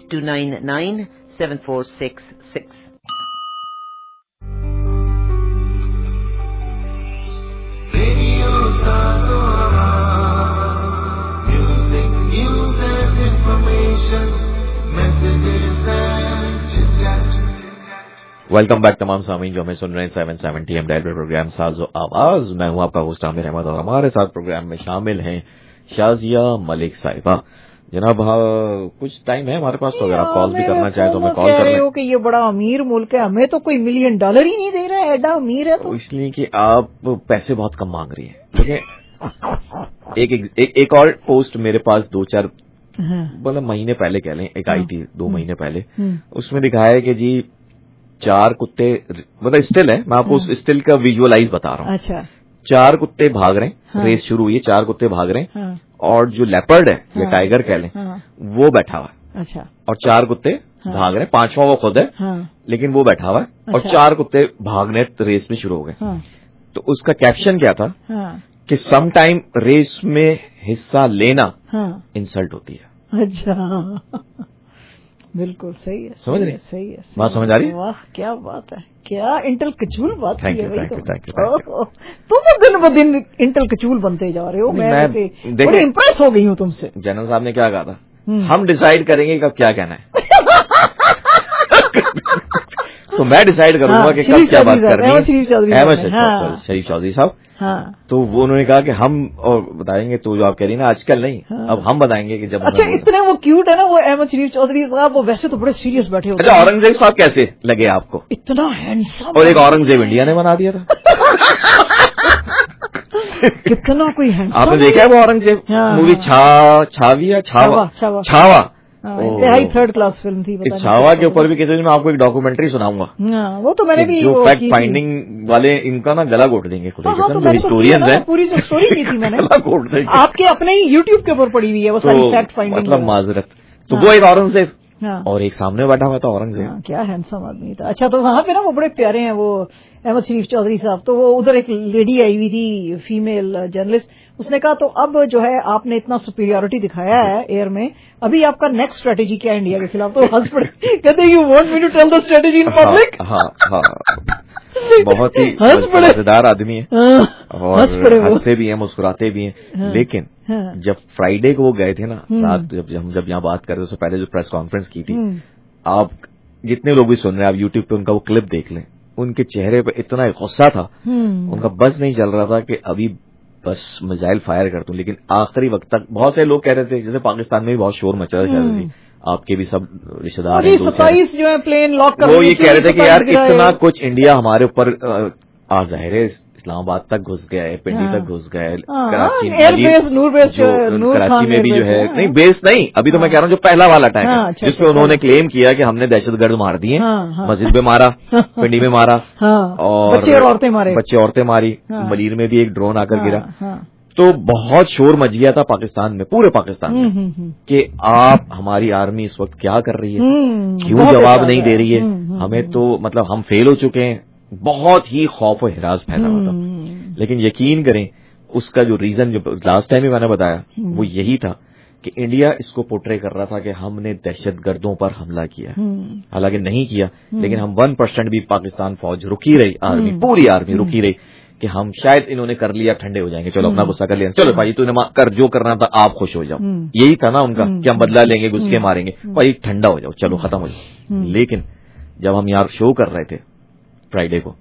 29974666। Welcome back तमाम सामीन जो हमें सुन रहे हैं 770 AM डायल प्रोग्राम साजो आवाज। मैं हूं आपका होस्ट आमिर अहमद और हमारे साथ प्रोग्राम में शामिल हैं शाजिया मलिक साहिबा। जनाब कुछ टाइम है हमारे पास, तो अगर आप कॉल भी करना चाहें तो हमें कॉल कर लें। कि ये बड़ा अमीर मुल्क है, हमें तो कोई $1 मिलियन ही नहीं दे रहा है, एडा अमीर है। तो इसलिए कि आप पैसे बहुत कम मांग रही हैं। देखिए एक और पोस्ट मेरे पास 2-4 मतलब महीने पहले कह लें, एक आई थी 2 महीने पहले। उसमें दिखाया है कि जी 4 कुत्ते, मतलब स्टिल है, मैं आपको उस स्टिल का विजुअलाइज बता रहा हूँ। अच्छा, 4 कुत्ते भाग रहे हैं, रेस शुरू हुई है, 4 कुत्ते भाग रहे हैं, और जो लेपर्ड है या टाइगर कह लें वो बैठा हुआ है। अच्छा, और 4 कुत्ते भाग रहे हैं, 5वां वो खुद है लेकिन वो बैठा हुआ है, और 4 कुत्ते भागने रेस में शुरू हो गए। तो उसका कैप्शन क्या था कि सम टाइम रेस में हिस्सा लेना इंसल्ट होती है। अच्छा, बिल्कुल सही है, समझ रही, सही है, बात समझ आ रही है? वाह क्या बात है, क्या इंटेलेक्चुअल बात है। Thank you. तुम दिन ब दिन इंटेलेक्चुअल बनते जा रहे हो। मैं बड़ी इम्प्रेस हो गई हूँ तुमसे। जनरल साहब ने क्या कहा था, हम डिसाइड करेंगे कब क्या कहना है। तो मैं डिसाइड करूंगा कि कब क्या बात करनी है। शरीफ चौधरी साहब, तो वो उन्होंने कहा कि हम और बताएंगे, तो जो आप कह रही ना आजकल नहीं, अब हम बताएंगे कि जब। अच्छा, इतने वो क्यूट है ना वो अहमद शरीफ चौधरी साहब, वो वैसे तो बड़े सीरियस बैठे होते हैं। अच्छा, औरंगजेब साहब कैसे लगे आपको? इतना हैंडसम, और एक औरंगजेब इंडिया ने बना दिया था। कितना कोई हैंडसम। आपने देखा है वो औरंगजेब मूवी? छावा इंतहाई 3rd क्लास फिल्म थी। इस छावा के ऊपर भी किसी दिन मैं आपको एक डॉक्यूमेंट्री सुनाऊंगा। वो तो मैंने भी, जो फैक्ट फाइंडिंग वाले इनका ना गला घोट देंगे खुद ही, जो हिस्टोरियंस हैं। पूरी जो स्टोरी की थी मैंने गला घोट देंगे। आपके अपने ही यूट्यूब के ऊपर पड़ी हुई है वो सारी फैक्ट फाइंडिंग, मतलब माजरत। तो वो एक औरंगजेब اور ایک سامنے بیٹھا ہوا تھا اورنگزیب. کیا ہینڈسم آدمی تھا. اچھا تو وہاں پہ نا وہ بڑے پیارے ہیں وہ احمد شریف چودھری صاحب. تو وہ ادھر ایک لیڈی آئی ہوئی تھی فیمیل جرنلسٹ. اس نے کہا تو اب جو ہے آپ نے اتنا سپیریورٹی دکھایا ہے ایئر میں, ابھی آپ کا نیکسٹ اسٹریٹجی کیا انڈیا کے خلاف؟ تو ہنس پڑے, کہتے you want me to tell the strategy in public. بہت ہی مزیدار آدمی ہے اور ہنستے بھی ہیں مسکراتے بھی ہیں. لیکن جب فرائیڈے کو وہ گئے تھے نا رات, جب یہاں بات کر رہے اس سے پہلے جو پریس کانفرنس کی تھی, آپ جتنے لوگ بھی سن رہے ہیں آپ یوٹیوب پہ ان کا وہ کلپ دیکھ لیں. ان کے چہرے پہ اتنا غصہ تھا, ان کا بس نہیں چل رہا تھا کہ ابھی بس میزائل فائر کر دوں. لیکن آخری وقت تک بہت سے لوگ کہہ رہے تھے, جیسے پاکستان میں بھی بہت شور مچا رہا تھی, آپ کے بھی سب رشتے دار ہیں, 27 جو ہے پلین لاک کر, وہ یہ کہہ رہے تھے کہ یار اتنا کچھ انڈیا ہمارے اوپر ظاہر ہے اسلام آباد تک گھس گیا ہے, پنڈی تک گھس گیا ہے, کراچی میں بھی جو ہے نہیں بیس نہیں. ابھی تو میں کہہ رہا ہوں جو پہلا والا ٹائم ہے جس میں انہوں نے کلیم کیا کہ ہم نے دہشت گرد مار دیے, مسجد میں مارا, پنڈی میں مارا, اور بچے عورتیں ماری, ملیر میں بھی ایک ڈرون آ کر گرا. تو بہت شور مچ گیا تھا پاکستان میں, پورے پاکستان میں, کہ آپ ہماری آرمی اس وقت کیا کر رہی ہے, کیوں جواب نہیں دے رہی ہے ہمیں, تو مطلب ہم فیل ہو چکے ہیں. بہت ہی خوف و ہراس پھیلا ہوا تھا. لیکن یقین کریں اس کا جو ریزن جو لاسٹ ٹائم بھی میں نے بتایا وہ یہی تھا کہ انڈیا اس کو پورٹرے کر رہا تھا کہ ہم نے دہشت گردوں پر حملہ کیا, حالانکہ نہیں کیا. لیکن ہم 1% بھی پاکستان فوج رکی رہی, آرمی پوری آرمی رکی رہی کہ ہم شاید انہوں نے کر لیا ٹھنڈے ہو جائیں گے, چلو اپنا غصہ کر لیا, چلو بھائی تو نے کر جو کرنا تھا آپ خوش ہو جاؤ. یہی تھا نا ان کا کہ ہم بدلہ لیں گے, گھس کے ماریں گے, بھائی ٹھنڈا ہو جاؤ, چلو ختم ہو جاؤ. لیکن جب ہم یار شو کر رہے تھے فرائیڈے کو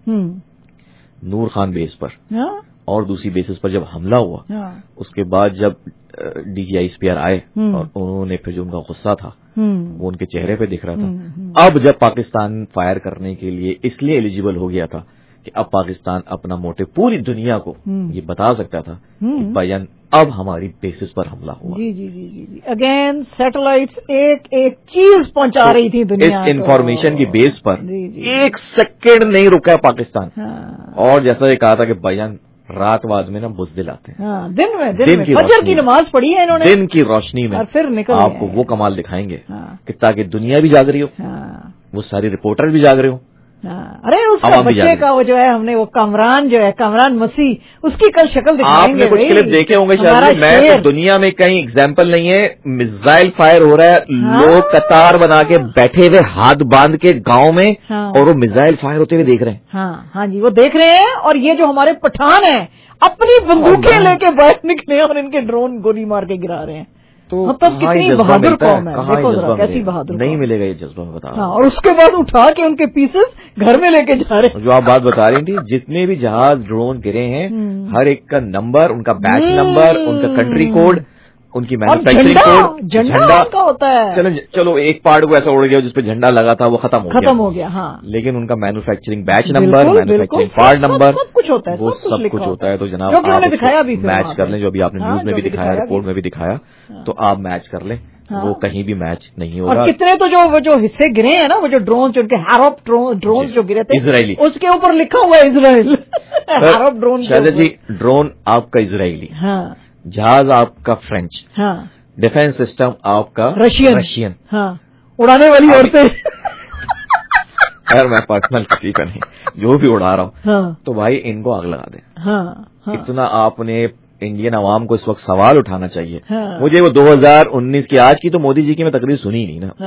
نور خان بیس پر اور دوسری بیسز پر جب حملہ ہوا, اس کے بعد جب D G I S P R آئے اور انہوں نے پھر جو ان کا غصہ تھا وہ ان کے چہرے پہ دکھ رہا تھا. اب جب پاکستان فائر کرنے کے لیے اس لیے ایلیجیبل ہو گیا تھا کہ اب پاکستان اپنا موٹو پوری دنیا کو یہ بتا سکتا تھا کہ بھائیان اب ہماری بیسز پر حملہ ہوا. جی جی جی جی اگین سیٹلائٹس ایک ایک چیز پہنچا رہی تھی دنیا اس انفارمیشن کی بیس پر. ایک سیکنڈ نہیں رکا پاکستان. اور جیسا یہ کہا تھا کہ بھائیان رات بعد میں نا بزدل آتے ہیں, دن میں فجر کی نماز پڑھی ہے انہوں نے, دن کی روشنی میں پھر آپ کو وہ کمال دکھائیں گے کہ تاکہ دنیا بھی جاگ رہی ہو, وہ ساری رپورٹر بھی جاگ رہے ہو. ارے اس کا بچے کا وہ جو ہے ہم نے وہ کامران جو ہے کامران مسیح, اس کی کل شکل دکھائیں گے. آپ نے کچھ کلپ دیکھے ہوں گے شاید, میں دنیا میں کہیں ایگزامپل نہیں ہے, میزائل فائر ہو رہا ہے, لوگ قطار بنا کے بیٹھے ہوئے ہاتھ باندھ کے گاؤں میں, اور وہ میزائل فائر ہوتے ہوئے دیکھ رہے ہیں. ہاں جی وہ دیکھ رہے ہیں. اور یہ جو ہمارے پٹھان ہیں اپنی بندوقیں لے کے باہر نکلے اور ان کے ڈرون گولی مار کے گرا رہے ہیں. تو کتنی بہادر قوم ہے, دیکھو ذرا کیسی بہادر. نہیں ملے گا یہ جذبہ, میں بتا رہا ہوں. اور اس کے بعد اٹھا کے ان کے پیسز گھر میں لے کے جا رہے ہیں. جو آپ بات بتا رہی تھی, جتنے بھی جہاز ڈرون گرے ہیں ہر ایک کا نمبر, ان کا بیچ نمبر, ان کا کنٹری کوڈ, ان کی مینوفیکچرنگ کوڈ, جھنڈا کا ہوتا ہے. چلو ایک پارٹ کو ایسا اڑ گیا جس پہ جھنڈا لگا تھا وہ ختم ہو گیا. ہاں لیکن ان کا manufacturing batch number, manufacturing part number, سب کچھ ہوتا ہے, وہ سب کچھ ہوتا ہے. تو جناب میچ کر لیں, جو ابھی آپ نے نیوز میں بھی دکھایا, رپورٹ میں بھی دکھایا, تو آپ میچ کر لیں, وہ کہیں بھی میچ نہیں ہوگا. اور کتنے تو جو حصے گرے ہیں نا, وہ جو ڈرونز, ان کے ہیروپ ڈرونز جو گرے تھے اسرائیلی, اس کے اوپر لکھا ہوا ہے اسرائیل. ہیروپ ڈرون جی, ڈرون آپ کا اسرائیلی, جہاز آپ کا فرینچ, ڈیفینس سسٹم آپ کا رشین. اڑانے والی عورتیں. خیر میں پرسنل کسی کا نہیں, جو بھی اڑا رہا ہوں, تو بھائی ان کو آگ لگا دیں. اتنا آپ نے انڈین عوام کو اس وقت سوال اٹھانا چاہیے. مجھے وہ 2019 کی, آج کی تو مودی جی کی میں تقریر سنی نہیں نا,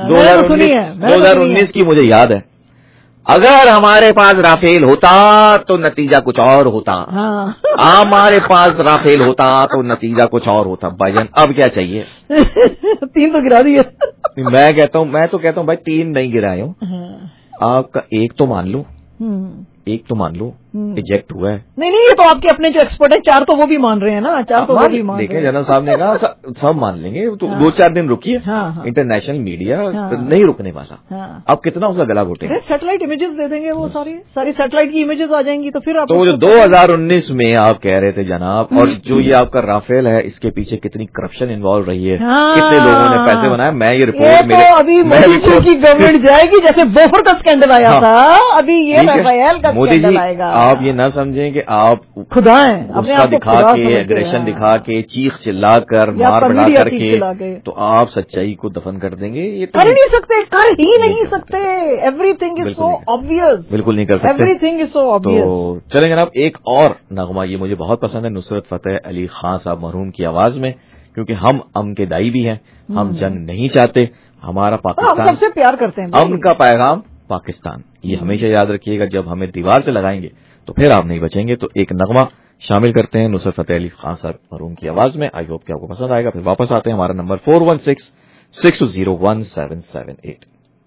2019 کی مجھے یاد ہے. اگر ہمارے پاس رافیل ہوتا تو نتیجہ کچھ اور ہوتا, ہمارے پاس رافیل ہوتا تو نتیجہ کچھ اور ہوتا. بھائی جان اب کیا چاہیے؟ 3 تو گرا دیے. میں تو کہتا ہوں بھائی 3 نہیں گرائے ہوں, آپ کا ایک تو مان لو ایجیکٹ ہوا ہے. نہیں یہ تو آپ کے اپنے جو ایکسپرٹ ہیں 4 تو وہ بھی مان رہے ہیں نا, 4 تو وہ بھی مان رہے ہیں. دیکھیں جنرل صاحب نے کہا سب مان لیں گے, تو 2-4 دن رکیے. انٹرنیشنل میڈیا نہیں رکنے والا. اب کتنا اس کا گلا گھوٹیں گے. سیٹلائٹ امیجز دے دیں گے, وہ ساری سیٹلائٹ کی امیجز آ جائیں گی. تو پھر آپ تو جو 2019 میں آپ کہہ رہے تھے جناب, اور جو یہ آپ کا رافیل ہے, اس کے پیچھے کتنی کرپشن انوالو رہی ہے, کتنے لوگوں نے پیسے بنائے. میں یہ رپورٹ ابھی مودی کی گورنمنٹ جائے گی, جیسے بوفر کا اسکینڈل آیا تھا, ابھی یہ رافیل کا मोदी जी आप ये ना समझें कि आप खुदा हैं, गुस्सा दिखा के, एग्रेशन दिखा के, चीख चिल्ला कर, मार बढ़ा करके तो आप सच्चाई को दफन कर देंगे। ये तो कर ही नहीं सकते, कर ही नहीं सकते। एवरीथिंग इज सो ऑब्वियस, बिल्कुल नहीं कर सकते, एवरीथिंग इज सो ऑब्वियस। तो चलें जनाब, एक और नगमा ये मुझे बहुत पसंद है, नुसरत फतेह अली खान साहब मरहूम की आवाज में, क्योंकि हम अमन के दाई भी हैं, हम जंग नहीं चाहते, हमारा पाकिस्तान, हम सबसे प्यार करते हैं, अमन का पैगाम पाकिस्तान, ये हमेशा याद रखिएगा। जब हमें दीवार से लगाएंगे तो फिर आप नहीं बचेंगे। तो एक नगमा शामिल करते हैं नुसरत फतेह अली खान साहब मरहूम की आवाज में। आई होप कि आपको पसंद आएगा। फिर वापस आते हैं, हमारा number 4166201778।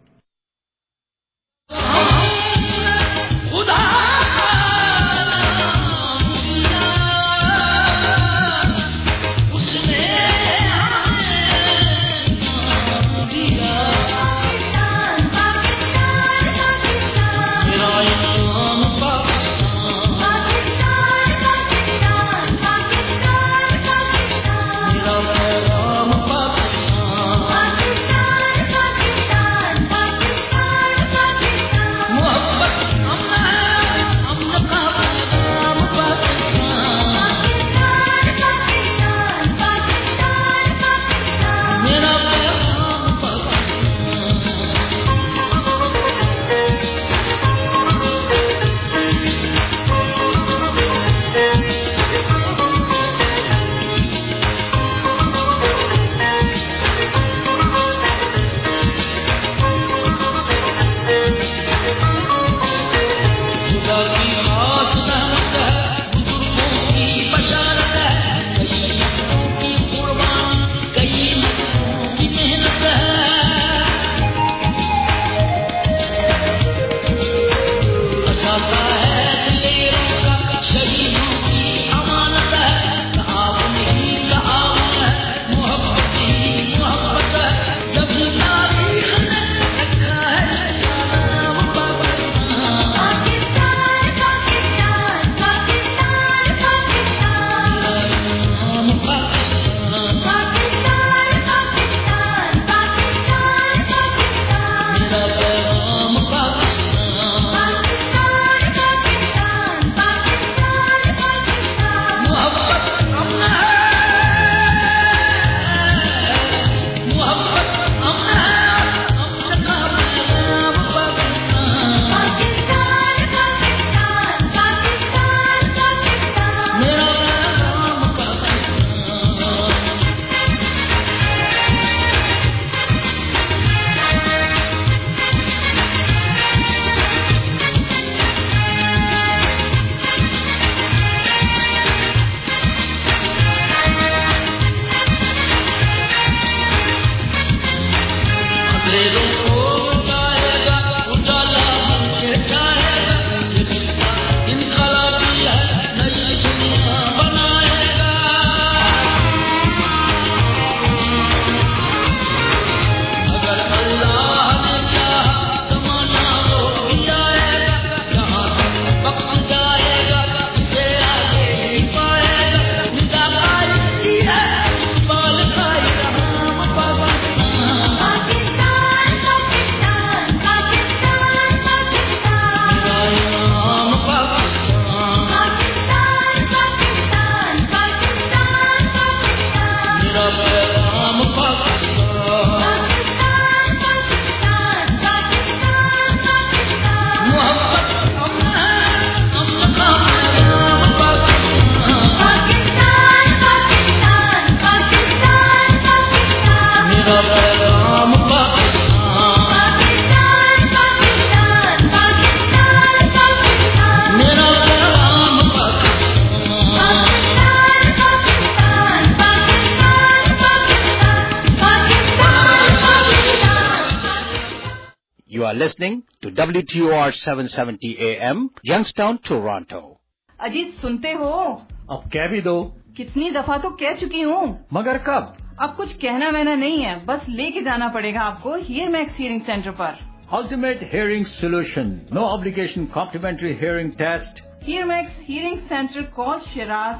are listening to WTOR 770 AM, Youngstown, Toronto. Ajit सुनते हो? अब कह भी दो। कितनी दफा तो कह चुकी हूँ। मगर कब? अब कुछ कहना वहना नहीं है, बस लेके जाना पड़ेगा आपको हियर मैक्स हियरिंग सेंटर पर। Ultimate Hearing Solution. No obligation complimentary hearing test. Hear Max Hearing Center, call Shiraz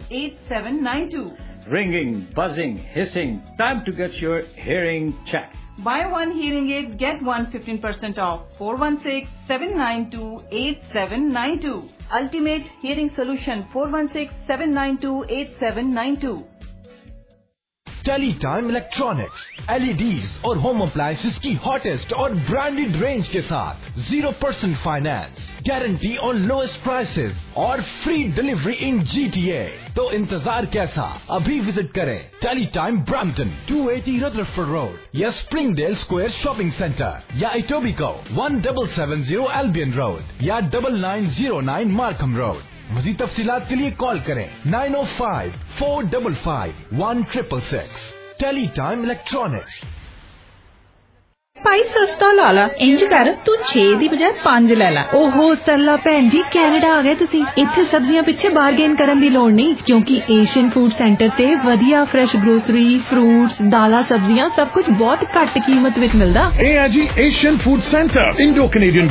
416-792-8792. Ringing, buzzing, hissing. Time to get your hearing checked. Buy one hearing aid, get one 15% off. 416-792-8792. Ultimate Hearing Solution. 416-792-8792. Teletime electronics, LEDs और home appliances की hottest और branded range के साथ 0% finance, guarantee on lowest prices और free delivery in GTA। तो इंतजार कैसा, अभी विजिट करें टेलीटाइम ब्रैम्पटन 280 रदरफोर्ड रोड या स्प्रिंगडेल स्क्वायर शॉपिंग सेंटर या इटोबिको 1770 एल्बियन रोड या 9909 मार्कम रोड। मज़ीद तफसीलात के लिए कॉल करें 905-455-1666। Teletime electronics. ਭਾਈ ਸਸਤਾ ਲਾ ਲਾ, ਇੰਜ ਕਰ ਤੂੰ 6 ਦੀ ਬਜਾਏ 5 ਲੈ ਲੈ। ਓਹੋ ਸਰਲਾ ਭੈਣ ਜੀ, ਕੈਨੇਡਾ ਆ ਗਏ ਤੁਸੀਂ। ਇੱਥੇ ਸਬਜ਼ੀਆਂ ਪਿੱਛੇ ਬਾਰਗੇਨ ਕਰਨ ਦੀ ਲੋੜ ਨਹੀਂ, ਕਿਉਂਕਿ ਏਸ਼ੀਅਨ ਫੂਡ ਸੈਂਟਰ ਤੇ ਵਧੀਆ ਫਰੈਸ਼ ਗਰੋਸਰੀ, ਫਰੂਟਸ, ਦਾਲਾਂ, ਸਬਜ਼ੀਆਂ ਸਭ ਕੁਝ ਬਹੁਤ ਘੱਟ ਕੀਮਤ ਵਿੱਚ ਮਿਲਦਾ। ਇਹ ਹੈ ਜੀ Asian food centre, Indo Canadian